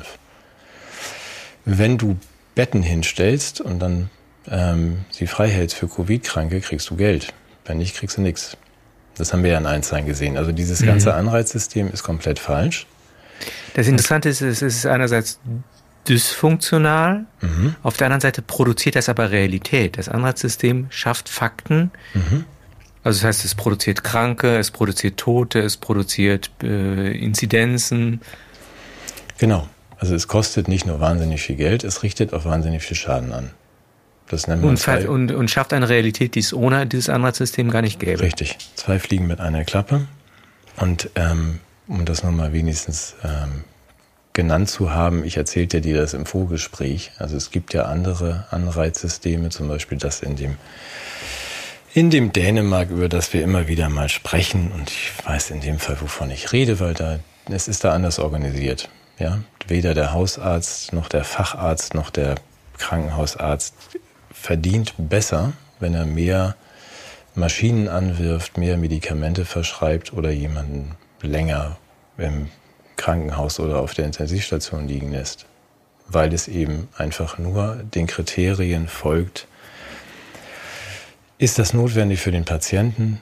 Wenn du Betten hinstellst und dann sie frei hältst für Covid-Kranke, kriegst du Geld. Wenn nicht, kriegst du nichts. Das haben wir ja in Einstein gesehen. Also dieses ganze Anreizsystem ist komplett falsch. Das Interessante ist, es ist einerseits dysfunktional, auf der anderen Seite produziert das aber Realität. Das Anreizsystem schafft Fakten. Also das heißt, es produziert Kranke, es produziert Tote, es produziert Inzidenzen. Genau. Also es kostet nicht nur wahnsinnig viel Geld, es richtet auch wahnsinnig viel Schaden an. Das nennt man und schafft eine Realität, die es ohne dieses Anreizsystem gar nicht gäbe. Richtig. 2 Fliegen mit einer Klappe. Und um das nochmal wenigstens genannt zu haben, ich erzählte dir das im Vorgespräch. Also es gibt ja andere Anreizsysteme, zum Beispiel das in dem Dänemark, über das wir immer wieder mal sprechen. Und ich weiß in dem Fall, wovon ich rede, weil es ist da anders organisiert. Ja? Weder der Hausarzt noch der Facharzt noch der Krankenhausarzt verdient besser, wenn er mehr Maschinen anwirft, mehr Medikamente verschreibt oder jemanden länger im Krankenhaus oder auf der Intensivstation liegen lässt, weil es eben einfach nur den Kriterien folgt. Ist das notwendig für den Patienten?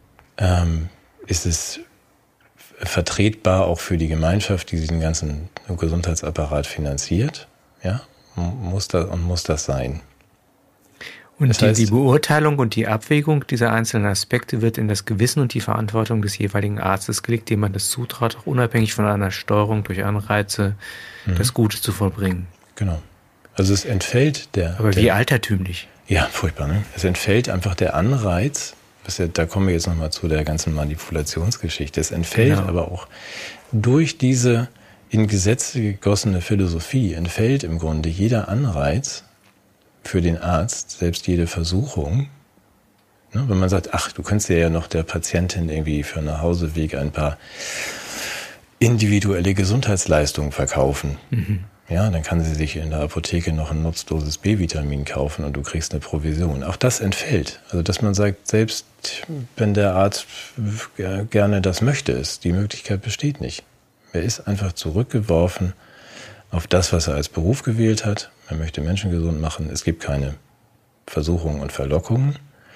Ist es vertretbar auch für die Gemeinschaft, die diesen ganzen Gesundheitsapparat finanziert? Ja, muss das sein? Und das heißt, die Beurteilung und die Abwägung dieser einzelnen Aspekte wird in das Gewissen und die Verantwortung des jeweiligen Arztes gelegt, dem man das zutraut, auch unabhängig von einer Steuerung durch Anreize, das Gute zu vollbringen. Genau. Also es entfällt Aber wie altertümlich. Ja, furchtbar, ne? Es entfällt einfach der Anreiz, da kommen wir jetzt nochmal zu der ganzen Manipulationsgeschichte, es entfällt aber auch durch diese in Gesetze gegossene Philosophie, entfällt im Grunde jeder Anreiz für den Arzt, selbst jede Versuchung, ne, wenn man sagt, ach, du könntest ja noch der Patientin irgendwie für einen Nachhauseweg ein paar individuelle Gesundheitsleistungen verkaufen. Ja, dann kann sie sich in der Apotheke noch ein nutzloses B-Vitamin kaufen und du kriegst eine Provision. Auch das entfällt. Also, dass man sagt, selbst wenn der Arzt gerne das möchte, die Möglichkeit besteht nicht. Er ist einfach zurückgeworfen auf das, was er als Beruf gewählt hat. Er möchte Menschen gesund machen. Es gibt keine Versuchungen und Verlockungen.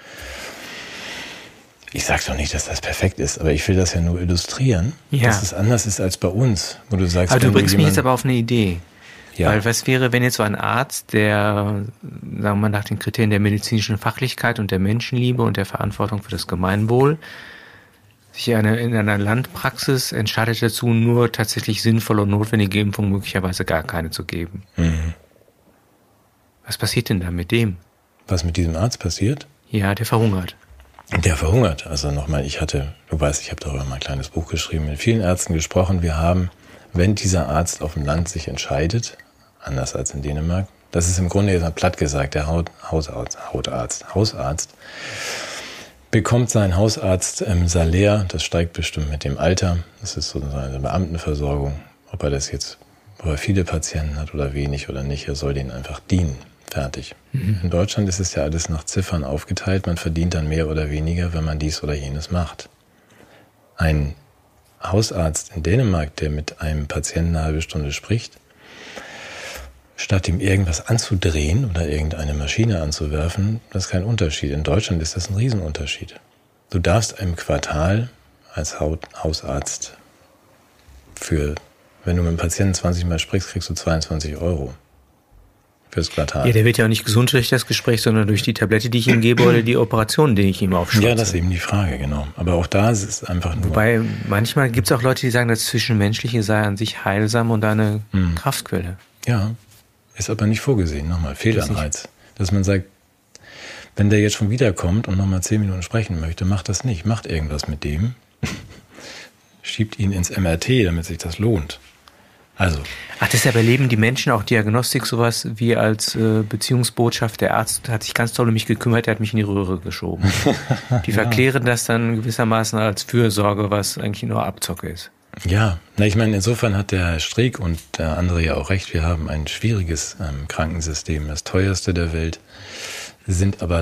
Ich sage doch nicht, dass das perfekt ist, aber ich will das ja nur illustrieren, dass es anders ist als bei uns, wo du sagst, aber du bringst mich jetzt aber auf eine Idee. Ja. Weil was wäre, wenn jetzt so ein Arzt, der, sagen wir mal, nach den Kriterien der medizinischen Fachlichkeit und der Menschenliebe und der Verantwortung für das Gemeinwohl sich in einer Landpraxis entscheidet dazu, nur tatsächlich sinnvolle und notwendige Impfungen möglicherweise gar keine zu geben. Mhm. Was passiert denn da mit dem? Was mit diesem Arzt passiert? Ja, der verhungert. Der verhungert. Also nochmal, du weißt, ich habe darüber mal ein kleines Buch geschrieben, mit vielen Ärzten gesprochen. Wir haben, wenn dieser Arzt auf dem Land sich entscheidet, anders als in Dänemark, das ist im Grunde jetzt mal platt gesagt, der Hausarzt, bekommt sein Hausarzt Salär, das steigt bestimmt mit dem Alter, das ist sozusagen eine Beamtenversorgung, ob er viele Patienten hat oder wenig oder nicht, er soll denen einfach dienen. Fertig. Mhm. In Deutschland ist es ja alles nach Ziffern aufgeteilt. Man verdient dann mehr oder weniger, wenn man dies oder jenes macht. Ein Hausarzt in Dänemark, der mit einem Patienten eine halbe Stunde spricht, statt ihm irgendwas anzudrehen oder irgendeine Maschine anzuwerfen, das ist kein Unterschied. In Deutschland ist das ein Riesenunterschied. Du darfst im Quartal als Hausarzt wenn du mit einem Patienten 20 Mal sprichst, kriegst du 22 € fürs Quartal. Ja, der wird ja auch nicht gesund durch das Gespräch, sondern durch die Tablette, die ich ihm gebe oder die Operation, die ich ihm aufschwatze. Ja, das ist eben die Frage, genau. Aber auch da ist es einfach nur... Wobei, manchmal gibt es auch Leute, die sagen, das Zwischenmenschliche sei an sich heilsam und eine Kraftquelle. Ja, ist aber nicht vorgesehen. Nochmal, Fehlanreiz. Dass man sagt, wenn der jetzt schon wiederkommt und nochmal 10 Minuten sprechen möchte, macht das nicht. Macht irgendwas mit dem. Schiebt ihn ins MRT, damit sich das lohnt. Also. Ach, deshalb erleben die Menschen auch Diagnostik sowas wie als Beziehungsbotschaft. Der Arzt hat sich ganz toll um mich gekümmert, der hat mich in die Röhre geschoben. Die verklären das dann gewissermaßen als Fürsorge, was eigentlich nur Abzocke ist. Ja, ich meine, insofern hat der Herr Streeck und der andere ja auch recht. Wir haben ein schwieriges Krankensystem, das teuerste der Welt, es ist aber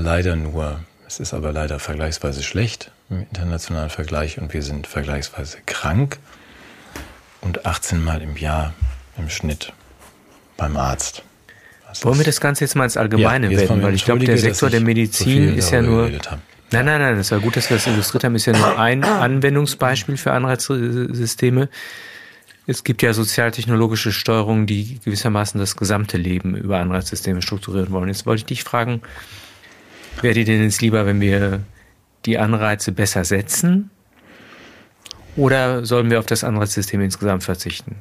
leider vergleichsweise schlecht im internationalen Vergleich und wir sind vergleichsweise krank. Und 18 Mal im Jahr im Schnitt beim Arzt. Wollen wir das Ganze jetzt mal ins Allgemeine wenden? Weil ich glaube, der Sektor der Medizin ist ja nur... Nein, das war gut, dass wir das illustriert haben, ist ja nur ein Anwendungsbeispiel für Anreizsysteme. Es gibt ja sozialtechnologische Steuerungen, die gewissermaßen das gesamte Leben über Anreizsysteme strukturieren wollen. Jetzt wollte ich dich fragen, wäre dir denn jetzt lieber, wenn wir die Anreize besser setzen? Oder sollen wir auf das Anreizsystem insgesamt verzichten?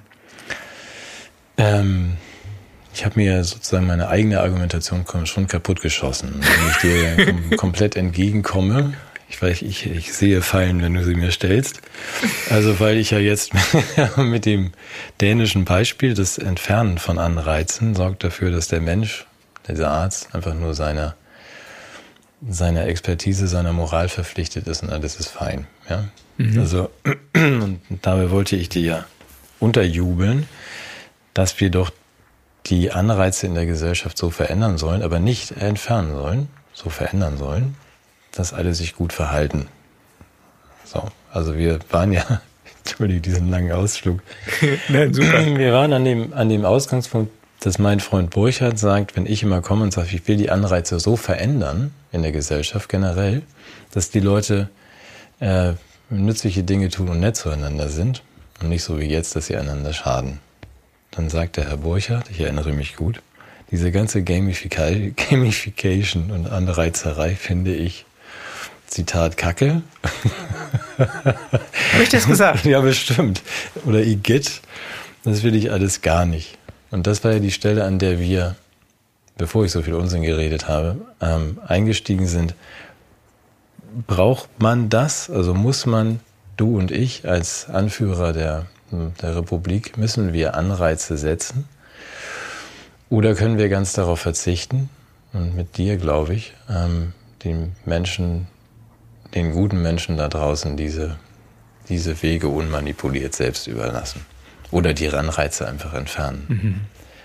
Ich habe mir sozusagen meine eigene Argumentation schon kaputt geschossen. Wenn ich dir komplett entgegenkomme, ich sehe Fallen, wenn du sie mir stellst. Also weil ich ja jetzt mit dem dänischen Beispiel, das Entfernen von Anreizen, sorgt dafür, dass der Mensch, dieser Arzt, einfach nur seiner Expertise, seiner Moral verpflichtet ist und alles ist fein. Ja? Mhm. Also, und dabei wollte ich dir ja unterjubeln, dass wir doch die Anreize in der Gesellschaft so verändern sollen, aber nicht entfernen sollen, so verändern sollen, dass alle sich gut verhalten. So, also wir waren ja, entschuldige diesen langen Ausflug. Nein, super. Wir waren an dem Ausgangspunkt, dass mein Freund Burchard sagt, wenn ich immer komme und sage, ich will die Anreize so verändern in der Gesellschaft generell, dass die Leute nützliche Dinge tun und nett zueinander sind und nicht so wie jetzt, dass sie einander schaden. Dann sagt der Herr Burchard, ich erinnere mich gut, diese ganze Gamification und Anreizerei finde ich, Zitat, Kacke. Habe ich das gesagt? Ja, bestimmt. Oder Igitt. Das will ich alles gar nicht. Und das war ja die Stelle, an der wir, bevor ich so viel Unsinn geredet habe, eingestiegen sind. Braucht man das? Also muss man, du und ich als Anführer der Republik, müssen wir Anreize setzen? Oder können wir ganz darauf verzichten? Und mit dir, glaube ich, den guten Menschen da draußen diese Wege unmanipuliert selbst überlassen. Oder die Anreize einfach entfernen. Mhm.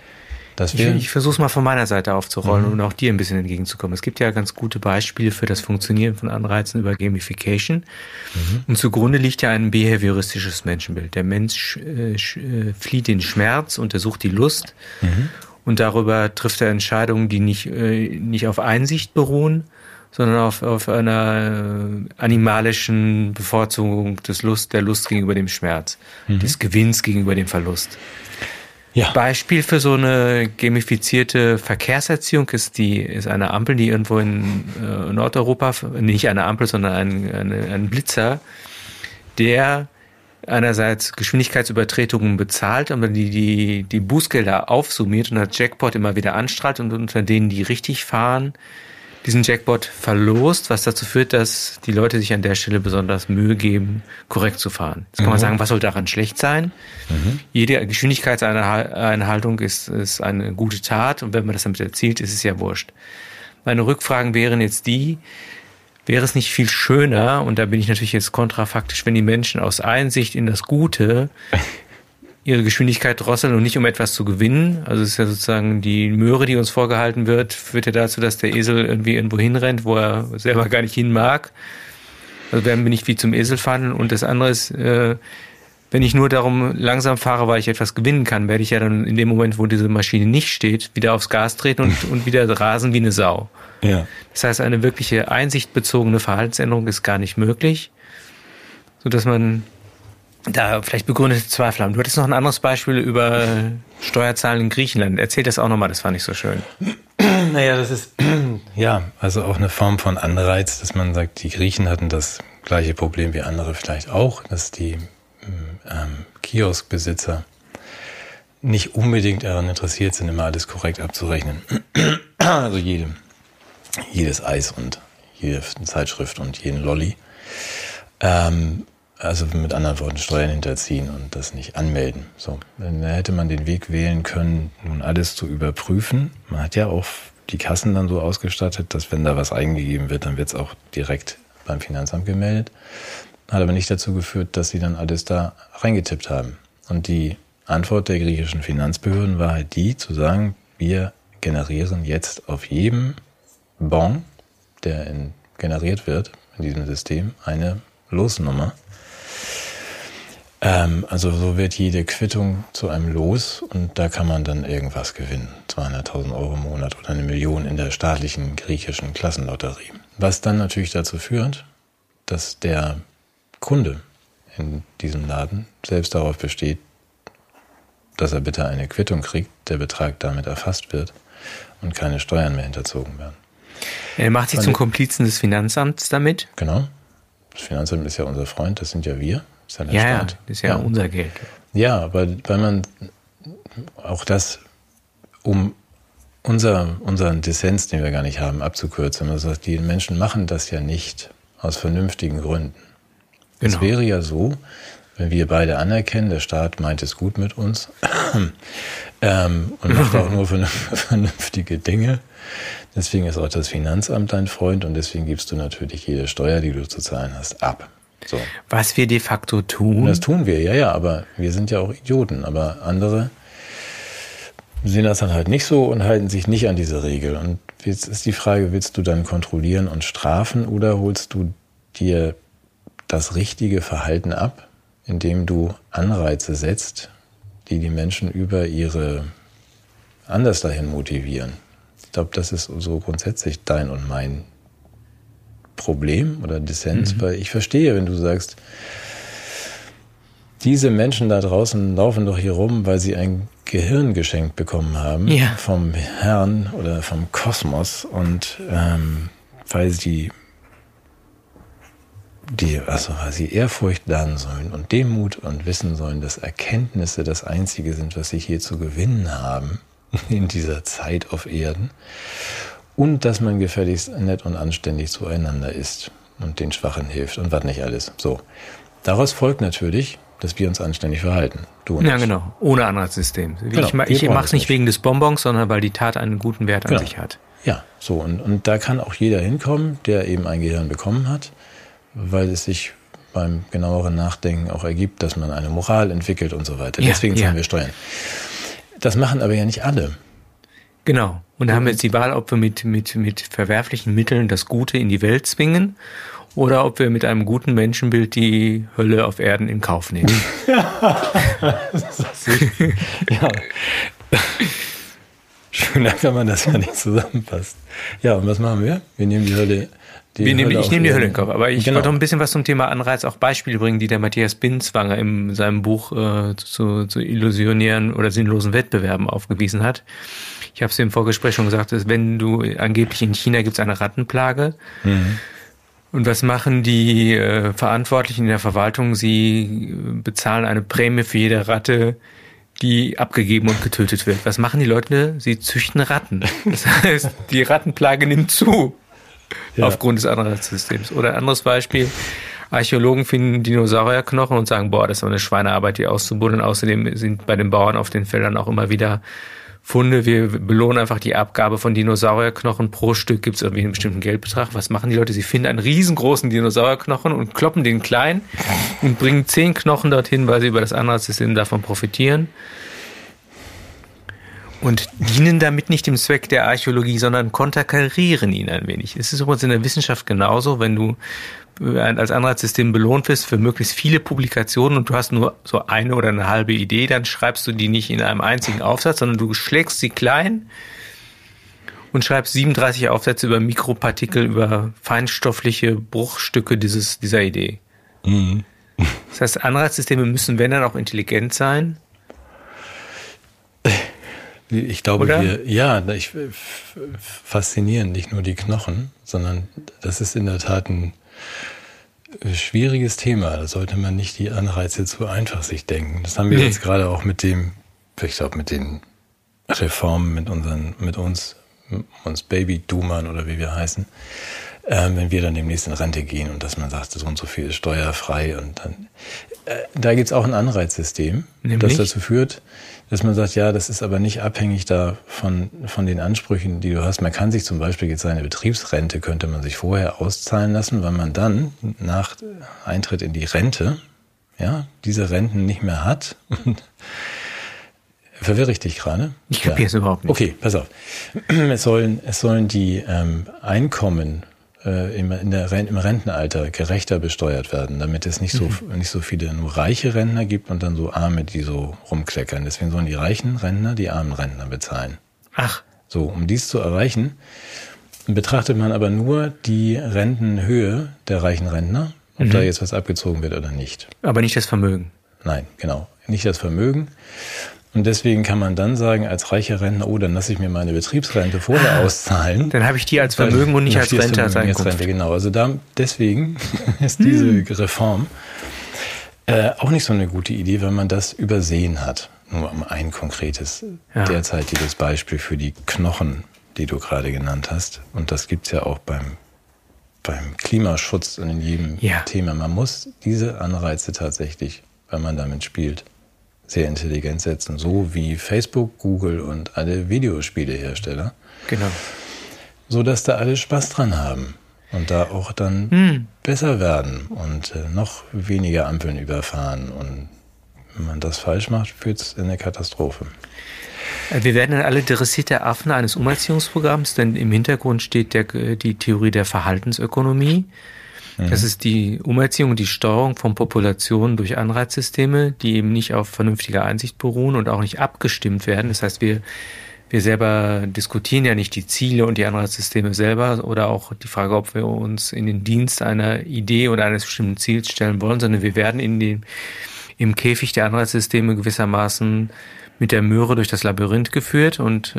Ich versuche es mal von meiner Seite aufzurollen und auch dir ein bisschen entgegenzukommen. Es gibt ja ganz gute Beispiele für das Funktionieren von Anreizen über Gamification. Und zugrunde liegt ja ein behavioristisches Menschenbild. Der Mensch flieht den Schmerz und er sucht die Lust. Und darüber trifft er Entscheidungen, die nicht auf Einsicht beruhen, sondern auf einer animalischen Bevorzugung der Lust gegenüber dem Schmerz, des Gewinns gegenüber dem Verlust. Ja. Beispiel für so eine gamifizierte Verkehrserziehung ist eine Ampel, die irgendwo in Nordeuropa, nicht eine Ampel, sondern ein Blitzer, der einerseits Geschwindigkeitsübertretungen bezahlt, aber die Bußgelder aufsummiert und das Jackpot immer wieder anstrahlt und unter denen, die richtig fahren, diesen Jackpot verlost, was dazu führt, dass die Leute sich an der Stelle besonders Mühe geben, korrekt zu fahren. Jetzt kann man sagen, was soll daran schlecht sein? Jede Geschwindigkeitseinhaltung ist eine gute Tat und wenn man das damit erzielt, ist es ja wurscht. Meine Rückfragen wären jetzt wäre es nicht viel schöner, und da bin ich natürlich jetzt kontrafaktisch, wenn die Menschen aus Einsicht in das Gute ihre Geschwindigkeit drosseln und nicht um etwas zu gewinnen. Also es ist ja sozusagen die Möhre, die uns vorgehalten wird, führt ja dazu, dass der Esel irgendwie irgendwo hinrennt, wo er selber gar nicht hin mag. Also werden wir nicht wie zum Esel fahren. Und das andere ist, wenn ich nur darum langsam fahre, weil ich etwas gewinnen kann, werde ich ja dann in dem Moment, wo diese Maschine nicht steht, wieder aufs Gas treten und wieder rasen wie eine Sau. Ja. Das heißt, eine wirkliche einsichtbezogene Verhaltensänderung ist gar nicht möglich, sodass man da vielleicht begründete Zweifel haben. Du hattest noch ein anderes Beispiel über Steuerzahlen in Griechenland. Erzähl das auch nochmal, das fand ich so schön. Naja, das ist ja also auch eine Form von Anreiz, dass man sagt, die Griechen hatten das gleiche Problem wie andere vielleicht auch, dass die Kioskbesitzer nicht unbedingt daran interessiert sind, immer alles korrekt abzurechnen. Also jedes Eis und jede Zeitschrift und jeden Lolli. Also mit anderen Worten Steuern hinterziehen und das nicht anmelden. So, dann hätte man den Weg wählen können, nun alles zu überprüfen. Man hat ja auch die Kassen dann so ausgestattet, dass wenn da was eingegeben wird, dann wird es auch direkt beim Finanzamt gemeldet. Hat aber nicht dazu geführt, dass sie dann alles da reingetippt haben. Und die Antwort der griechischen Finanzbehörden war halt die, zu sagen, wir generieren jetzt auf jedem Bon, der generiert wird in diesem System, eine Losnummer. Also so wird jede Quittung zu einem Los und da kann man dann irgendwas gewinnen. 200.000 Euro im Monat oder 1 Million in der staatlichen griechischen Klassenlotterie. Was dann natürlich dazu führt, dass der Kunde in diesem Laden selbst darauf besteht, dass er bitte eine Quittung kriegt, der Betrag damit erfasst wird und keine Steuern mehr hinterzogen werden. Er macht sich zum Komplizen des Finanzamts damit? Genau. Das Finanzamt ist ja unser Freund, das sind ja wir. Das ist ja der Ja, Staat. das ist ja unser Geld. Ja, aber weil man auch das, um unseren Dissens, den wir gar nicht haben, abzukürzen, man sagt, die Menschen machen das ja nicht aus vernünftigen Gründen. Genau. Es wäre ja so, wenn wir beide anerkennen, der Staat meint es gut mit uns und macht auch nur vernünftige Dinge. Deswegen ist auch das Finanzamt dein Freund und deswegen gibst du natürlich jede Steuer, die du zu zahlen hast, ab. So. Was wir de facto tun. Und das tun wir, ja, aber wir sind ja auch Idioten. Aber andere sehen das dann halt nicht so und halten sich nicht an diese Regel. Und jetzt ist die Frage, willst du dann kontrollieren und strafen oder holst du dir das richtige Verhalten ab, indem du Anreize setzt, die die Menschen über ihre anders dahin motivieren? Ich glaube, das ist so grundsätzlich dein und mein Problem oder Dissens, weil ich verstehe, wenn du sagst, diese Menschen da draußen laufen doch hier rum, weil sie ein Gehirn geschenkt bekommen haben vom Herrn oder vom Kosmos und weil sie Ehrfurcht lernen sollen und Demut und wissen sollen, dass Erkenntnisse das Einzige sind, was sie hier zu gewinnen haben in dieser Zeit auf Erden. Und dass man gefälligst nett und anständig zueinander ist und den Schwachen hilft und was nicht alles. So. Daraus folgt natürlich, dass wir uns anständig verhalten. Du und ich. Ja, genau. Ohne Anreizsystem. Genau, ich mache es nicht wegen des Bonbons, sondern weil die Tat einen guten Wert an sich hat. Ja, so. Und da kann auch jeder hinkommen, der eben ein Gehirn bekommen hat, weil es sich beim genaueren Nachdenken auch ergibt, dass man eine Moral entwickelt und so weiter. Deswegen zahlen wir Steuern. Das machen aber ja nicht alle. Genau. Und da haben wir jetzt die Wahl, ob wir mit verwerflichen Mitteln das Gute in die Welt zwingen oder ob wir mit einem guten Menschenbild die Hölle auf Erden in Kauf nehmen. Ja. Schöner kann man das ja nicht zusammenfassen. Ja, und was machen wir? Wir nehmen die Ich nehme die Hölle in Kauf. Aber ich genau. wollte noch ein bisschen was zum Thema Anreiz, auch Beispiele bringen, die der Matthias Binswanger in seinem Buch zu illusionären oder sinnlosen Wettbewerben aufgewiesen hat. Ich habe es im Vorgespräch schon gesagt, dass wenn du angeblich in China gibt es eine Rattenplage. Mhm. Und was machen die Verantwortlichen in der Verwaltung? Sie bezahlen eine Prämie für jede Ratte, die abgegeben und getötet wird. Was machen die Leute? Sie züchten Ratten. Das heißt, die Rattenplage nimmt zu. Ja. Aufgrund des Anreizsystems. Oder ein anderes Beispiel. Archäologen finden Dinosaurierknochen und sagen, boah, das ist doch eine Schweinearbeit, die auszubuddeln. Außerdem sind bei den Bauern auf den Feldern auch immer wieder Funde. Wir belohnen einfach die Abgabe von Dinosaurierknochen. Pro Stück gibt es irgendwie einen bestimmten Geldbetrag. Was machen die Leute? Sie finden einen riesengroßen Dinosaurierknochen und kloppen den klein und bringen 10 Knochen dorthin, weil sie über das Anreizsystem davon profitieren. Und dienen damit nicht dem Zweck der Archäologie, sondern konterkarieren ihn ein wenig. Es ist übrigens in der Wissenschaft genauso, wenn du als Anreizsystem belohnt wirst für möglichst viele Publikationen und du hast nur so eine oder eine halbe Idee, dann schreibst du die nicht in einem einzigen Aufsatz, sondern du schlägst sie klein und schreibst 37 Aufsätze über Mikropartikel, über feinstoffliche Bruchstücke dieser Idee. Mhm. Das heißt, Anreizsysteme müssen, wenn dann, auch intelligent sein. Ich glaube, faszinieren nicht nur die Knochen, sondern das ist in der Tat ein schwieriges Thema. Da sollte man nicht die Anreize zu einfach sich denken. Das haben wir jetzt gerade auch mit den Reformen, mit uns Baby-Doomern oder wie wir heißen, wenn wir dann demnächst in Rente gehen und dass man sagt, so und so viel ist steuerfrei und dann, da gibt's auch ein Anreizsystem, das dazu führt, dass man sagt, ja, das ist aber nicht abhängig von den Ansprüchen, die du hast. Man kann sich zum Beispiel jetzt seine Betriebsrente, könnte man sich vorher auszahlen lassen, weil man dann nach Eintritt in die Rente, ja, diese Renten nicht mehr hat. Verwirre ich dich gerade? Ich kapiere es überhaupt nicht. Okay, pass auf. Es sollen die Einkommen im Rentenalter gerechter besteuert werden, damit es nicht so viele nur reiche Rentner gibt und dann so Arme, die so rumkleckern. Deswegen sollen die reichen Rentner die armen Rentner bezahlen. Ach. So, um dies zu erreichen, betrachtet man aber nur die Rentenhöhe der reichen Rentner, ob da jetzt was abgezogen wird oder nicht. Aber nicht das Vermögen. Nein, genau. Nicht das Vermögen. Und deswegen kann man dann sagen, als reicher Rentner, dann lasse ich mir meine Betriebsrente vorher auszahlen. Dann habe ich die als Vermögen und nicht als Rente. Genau, also deswegen ist diese Reform auch nicht so eine gute Idee, weil man das übersehen hat. Nur um ein konkretes, derzeitiges Beispiel für die Knochen, die du gerade genannt hast. Und das gibt's ja auch beim Klimaschutz und in jedem Thema. Man muss diese Anreize tatsächlich, weil man damit spielt, sehr intelligent setzen, so wie Facebook, Google und alle Videospielehersteller. Genau. So dass da alle Spaß dran haben und da auch dann besser werden und noch weniger Ampeln überfahren. Und wenn man das falsch macht, führt es in eine Katastrophe. Wir werden dann alle dressierte Affen eines Umerziehungsprogramms, denn im Hintergrund steht die Theorie der Verhaltensökonomie. Das ist die Umerziehung und die Steuerung von Populationen durch Anreizsysteme, die eben nicht auf vernünftiger Einsicht beruhen und auch nicht abgestimmt werden. Das heißt, wir selber diskutieren ja nicht die Ziele und die Anreizsysteme selber oder auch die Frage, ob wir uns in den Dienst einer Idee oder eines bestimmten Ziels stellen wollen, sondern wir werden im Käfig der Anreizsysteme gewissermaßen mit der Möhre durch das Labyrinth geführt und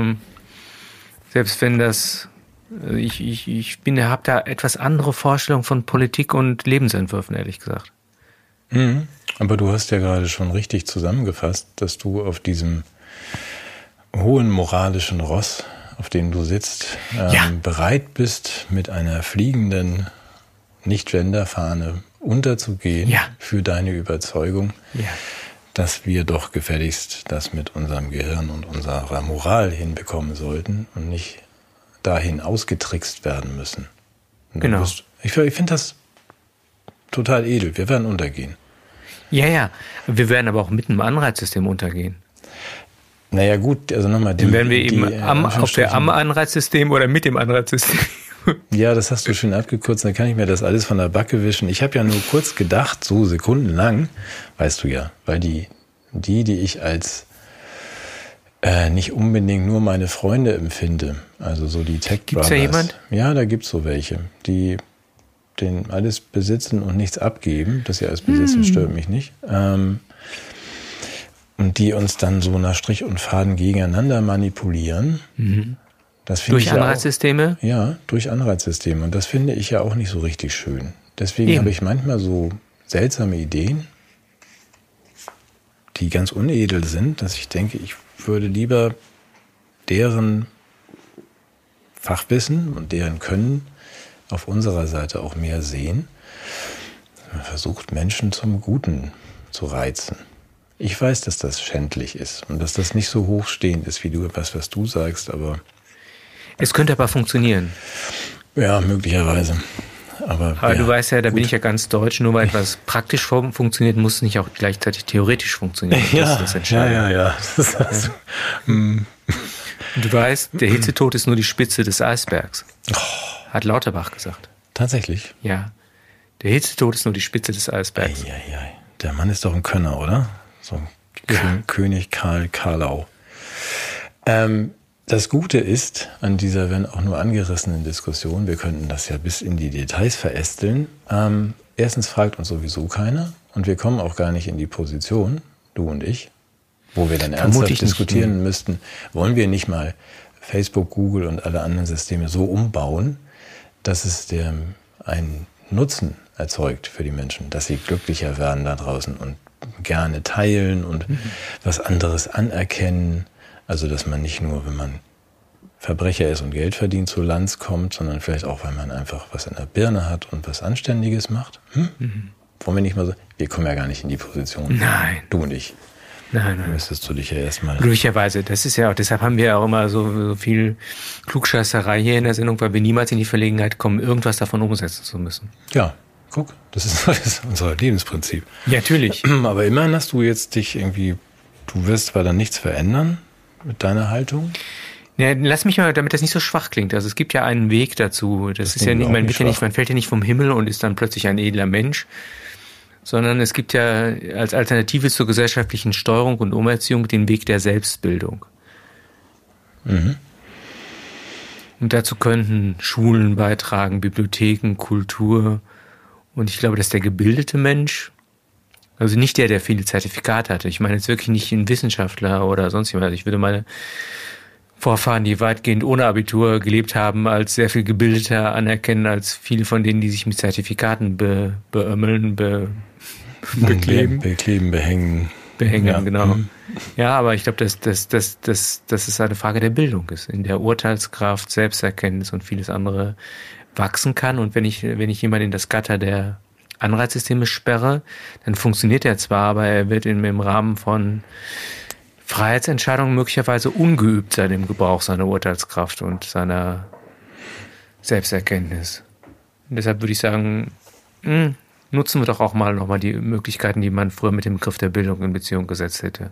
selbst wenn das ich habe da etwas andere Vorstellungen von Politik und Lebensentwürfen, ehrlich gesagt. Aber du hast ja gerade schon richtig zusammengefasst, dass du auf diesem hohen moralischen Ross, auf dem du sitzt, bereit bist, mit einer fliegenden Nicht-Gender-Fahne unterzugehen für deine Überzeugung, dass wir doch gefälligst das mit unserem Gehirn und unserer Moral hinbekommen sollten und nicht dahin ausgetrickst werden müssen. Genau. Ich finde das total edel. Wir werden untergehen. Ja. Wir werden aber auch mit einem Anreizsystem untergehen. Naja gut, also nochmal. Dann werden wir eben am Anreizsystem oder mit dem Anreizsystem. Ja, das hast du schön abgekürzt. Dann kann ich mir das alles von der Backe wischen. Ich habe ja nur kurz gedacht, so sekundenlang, weißt du ja, weil die ich als nicht unbedingt nur meine Freunde empfinde. Also so die Tech Brothers. Gibt's da jemand? Ja, da gibt's so welche, die den alles besitzen und nichts abgeben. Das ja als Besitzen stört mich nicht. Und die uns dann so nach Strich und Faden gegeneinander manipulieren. Das finde Durch ich Anreizsysteme? Ja, durch Anreizsysteme. Und das finde ich ja auch nicht so richtig schön. Deswegen habe ich manchmal so seltsame Ideen, die ganz unedel sind, dass ich denke, ich würde lieber deren Fachwissen und deren Können auf unserer Seite auch mehr sehen. Man versucht, Menschen zum Guten zu reizen. Ich weiß, dass das schändlich ist und dass das nicht so hochstehend ist, wie du was du sagst, aber... Es könnte aber funktionieren. Ja, möglicherweise. Aber du weißt ja, da bin ich ja ganz deutsch, nur weil etwas praktisch funktioniert, muss es nicht auch gleichzeitig theoretisch funktionieren. Das ist das Entscheidende. Ja. Das heißt, Und du weißt, der Hitzetod ist nur die Spitze des Eisbergs. Hat Lauterbach gesagt. Tatsächlich? Ja. Der Hitzetod ist nur die Spitze des Eisbergs. Der Mann ist doch ein Könner, oder? So König Karl Karlau. Das Gute ist an dieser, wenn auch nur angerissenen Diskussion, wir könnten das ja bis in die Details verästeln. Erstens fragt uns sowieso keiner und wir kommen auch gar nicht in die Position, du und ich, wo wir dann ernsthaft diskutieren müssten, wollen wir nicht mal Facebook, Google und alle anderen Systeme so umbauen, dass es einen Nutzen erzeugt für die Menschen, dass sie glücklicher werden da draußen und gerne teilen und was anderes anerkennen. Also, dass man nicht nur, wenn man Verbrecher ist und Geld verdient, zu Lanz kommt, sondern vielleicht auch, weil man einfach was in der Birne hat und was Anständiges macht. Wollen wir nicht mal so? Wir kommen ja gar nicht in die Position. Nein. Du und ich. Nein. Müsstest du dich ja erstmal... Glücklicherweise. Das ist ja auch, deshalb haben wir ja auch immer so viel Klugscheißerei hier in der Sendung, weil wir niemals in die Verlegenheit kommen, irgendwas davon umsetzen zu müssen. Ja, guck, das ist unser Lebensprinzip. Ja, natürlich. Aber immerhin hast du jetzt dich irgendwie, du wirst zwar dann nichts verändern, mit deiner Haltung? Ja, lass mich mal, damit das nicht so schwach klingt. Also es gibt ja einen Weg dazu. Das ist ja nicht, man fällt ja nicht vom Himmel und ist dann plötzlich ein edler Mensch, sondern es gibt ja als Alternative zur gesellschaftlichen Steuerung und Umerziehung den Weg der Selbstbildung. Und dazu könnten Schulen beitragen, Bibliotheken, Kultur. Und ich glaube, dass der gebildete Mensch, also nicht der viele Zertifikate hatte. Ich meine jetzt wirklich nicht ein Wissenschaftler oder sonst jemand. Ich würde meine Vorfahren, die weitgehend ohne Abitur gelebt haben, als sehr viel gebildeter anerkennen als viele von denen, die sich mit Zertifikaten beömmeln, bekleben. Behängen, ja. Genau. Ja, aber ich glaube, dass es eine Frage der Bildung ist, in der Urteilskraft, Selbsterkenntnis und vieles andere wachsen kann. Und wenn ich jemanden in das Gatter der Anreizsysteme sperre, dann funktioniert er zwar, aber er wird im Rahmen von Freiheitsentscheidungen möglicherweise ungeübt sein im Gebrauch seiner Urteilskraft und seiner Selbsterkenntnis. Und deshalb würde ich sagen, nutzen wir doch auch nochmal die Möglichkeiten, die man früher mit dem Begriff der Bildung in Beziehung gesetzt hätte.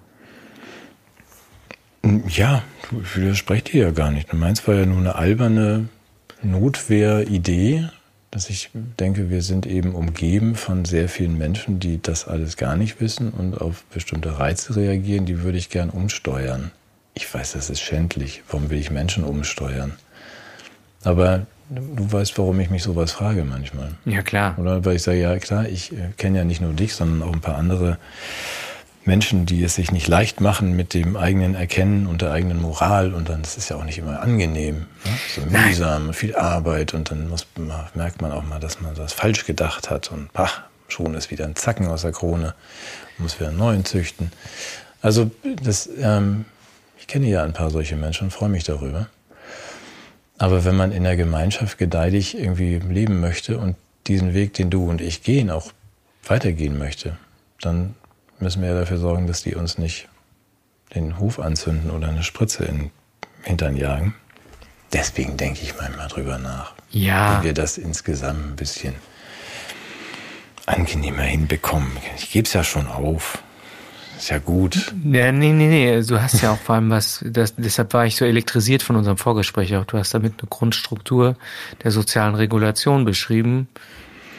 Ja, ich widerspreche dir ja gar nicht. Du meinst, war ja nur eine alberne Notwehridee, dass ich denke, wir sind eben umgeben von sehr vielen Menschen, die das alles gar nicht wissen und auf bestimmte Reize reagieren, die würde ich gern umsteuern. Ich weiß, das ist schändlich. Warum will ich Menschen umsteuern? Aber du weißt, warum ich mich sowas frage manchmal. Ja, klar. Oder weil ich sage, ja klar, ich kenne ja nicht nur dich, sondern auch ein paar andere Menschen, die es sich nicht leicht machen mit dem eigenen Erkennen und der eigenen Moral. Und dann, das ist ja auch nicht immer angenehm. Ne? So mühsam, viel Arbeit. Und dann merkt man auch mal, dass man das falsch gedacht hat. Und schon ist wieder ein Zacken aus der Krone. Muss wieder einen neuen züchten. Also ich kenne ja ein paar solche Menschen und freue mich darüber. Aber wenn man in der Gemeinschaft gedeihlich irgendwie leben möchte und diesen Weg, den du und ich gehen, auch weitergehen möchte, dann müssen wir ja dafür sorgen, dass die uns nicht den Hof anzünden oder eine Spritze in den Hintern jagen. Deswegen denke ich manchmal drüber nach, wie wir das insgesamt ein bisschen angenehmer hinbekommen. Ich gebe es ja schon auf. Ist ja gut. Ja, nee. Du hast ja auch vor allem deshalb war ich so elektrisiert von unserem Vorgespräch auch. Du hast damit eine Grundstruktur der sozialen Regulation beschrieben,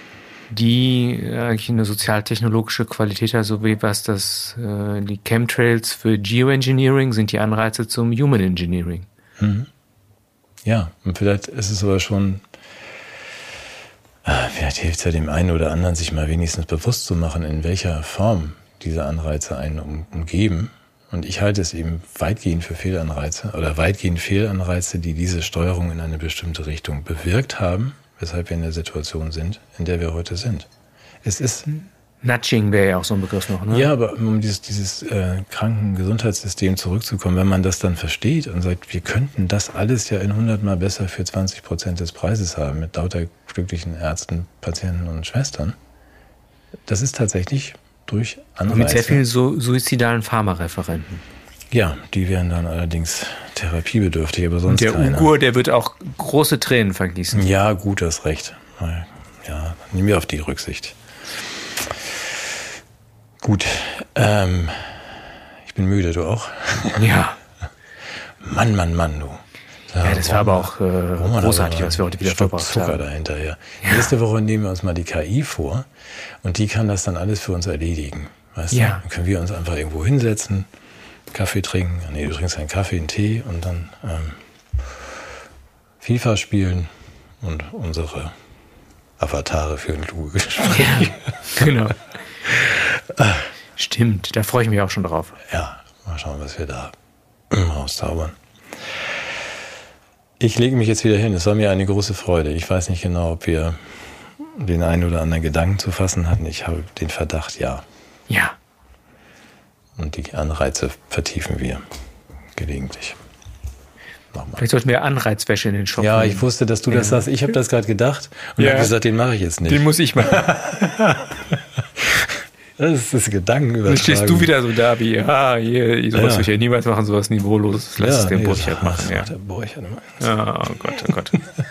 die eigentlich eine sozialtechnologische Qualität hat, so wie was die Chemtrails für Geoengineering sind die Anreize zum Human Engineering. Mhm. Ja, und vielleicht ist es aber schon, vielleicht hilft es ja dem einen oder anderen, sich mal wenigstens bewusst zu machen, in welcher Form diese Anreize einen umgeben. Und ich halte es eben weitgehend für Fehlanreize oder weitgehend Fehlanreize, die diese Steuerung in eine bestimmte Richtung bewirkt haben, weshalb wir in der Situation sind, in der wir heute sind. Es ist Nudging wäre ja auch so ein Begriff noch, ne? Ja, aber um dieses Krankengesundheitssystem zurückzukommen, wenn man das dann versteht und sagt, wir könnten das alles ja in 100-mal besser für 20% des Preises haben, mit lauter glücklichen Ärzten, Patienten und Schwestern, das ist tatsächlich durch Anreize. Und mit sehr vielen suizidalen Pharmareferenten. Ja, die wären dann allerdings therapiebedürftig, aber sonst der keiner. Ugur, der wird auch große Tränen vergießen. Ja, gut, hast recht. Ja, nimm mir auf die Rücksicht. Gut, ich bin müde, du auch? Ja. Mann, du. Ja, das war aber auch großartig, was wir heute wieder verbracht haben. Zucker dahinter, ja. Nächste Woche nehmen wir uns mal die KI vor und die kann das dann alles für uns erledigen. Weißt du? Dann können wir uns einfach irgendwo hinsetzen, Kaffee trinken. Nee, du trinkst keinen Kaffee, einen Tee und dann FIFA spielen und unsere Avatare für ein kluge Gespräch. Ja, genau. Stimmt, da freue ich mich auch schon drauf. Ja, mal schauen, was wir da rauszaubern. Ich lege mich jetzt wieder hin. Es war mir eine große Freude. Ich weiß nicht genau, ob wir den einen oder anderen Gedanken zu fassen hatten. Ich habe den Verdacht, ja. Ja. Und die Anreize vertiefen wir gelegentlich. Vielleicht sollten wir Anreizwäsche in den Shop Ja, nehmen. ich wusste, dass du das sagst. Ich habe das gerade gedacht und habe gesagt, den mache ich jetzt nicht. Den muss ich machen. Das ist das Gedankenübertragen. Dann stehst du wieder so da wie, hier, sowas will ich ja niemals machen, sowas niveaulos. Lass es den Burchard machen. Ja. Der Burchard immer. Oh Gott.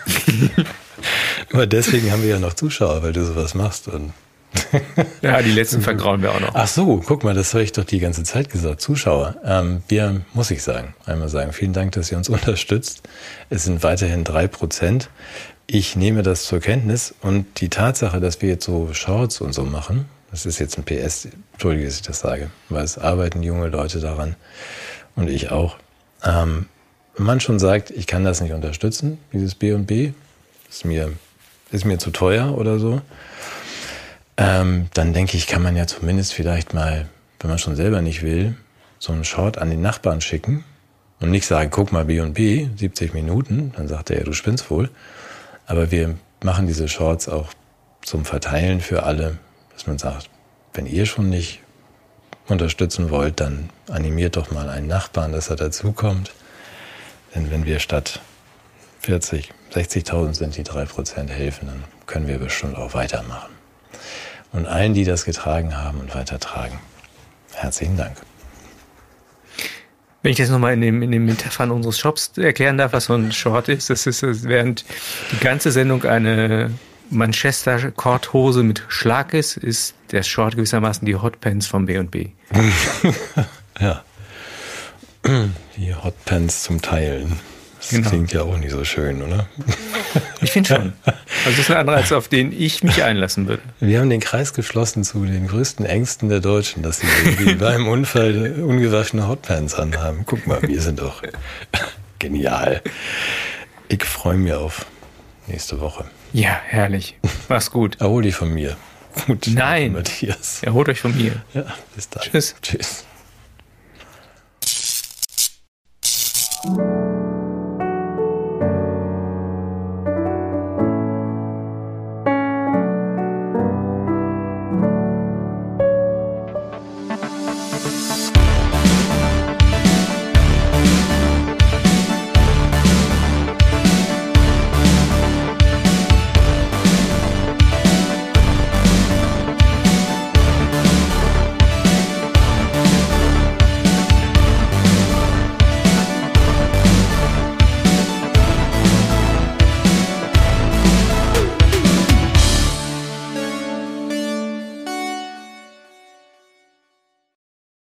Aber deswegen haben wir ja noch Zuschauer, weil du sowas machst. Und ja, die letzten vergrauen wir auch noch. Ach so, guck mal, das habe ich doch die ganze Zeit gesagt. Zuschauer, muss ich einmal sagen, vielen Dank, dass ihr uns unterstützt. Es sind weiterhin 3%. Ich nehme das zur Kenntnis und die Tatsache, dass wir jetzt so Shorts und so machen, das ist jetzt ein PS, entschuldige, dass ich das sage, weil es arbeiten junge Leute daran und ich auch. Wenn man schon sagt, ich kann das nicht unterstützen, dieses B&B, ist mir zu teuer oder so, dann denke ich, kann man ja zumindest vielleicht mal, wenn man schon selber nicht will, so einen Short an den Nachbarn schicken und nicht sagen, guck mal B&B, 70 Minuten, dann sagt er ja, du spinnst wohl. Aber wir machen diese Shorts auch zum Verteilen für alle, dass man sagt, wenn ihr schon nicht unterstützen wollt, dann animiert doch mal einen Nachbarn, dass er dazukommt. Denn wenn wir statt 40, 60.000 sind, die 3% helfen, dann können wir bestimmt auch weitermachen. Und allen, die das getragen haben und weitertragen, herzlichen Dank. Wenn ich das nochmal in den Metaphern unseres Shops erklären darf, was so ein Short ist, das ist, während die ganze Sendung eine Manchester-Korthose mit Schlag ist der Short gewissermaßen die Hotpants vom B&B. Ja, die Hotpants zum Teilen. Das klingt ja auch nicht so schön, oder? Ich finde schon. Also das ist ein Anreiz, auf den ich mich einlassen würde. Wir haben den Kreis geschlossen zu den größten Ängsten der Deutschen, dass sie irgendwie beim Unfall ungewaschene Hotpants anhaben. Guck mal, wir sind doch genial. Ich freue mich auf nächste Woche. Ja, herrlich. Mach's gut. Erhol dich von mir. Gut. Nein. Matthias. Erholt euch von mir. Ja, bis dann. Tschüss. Tschüss.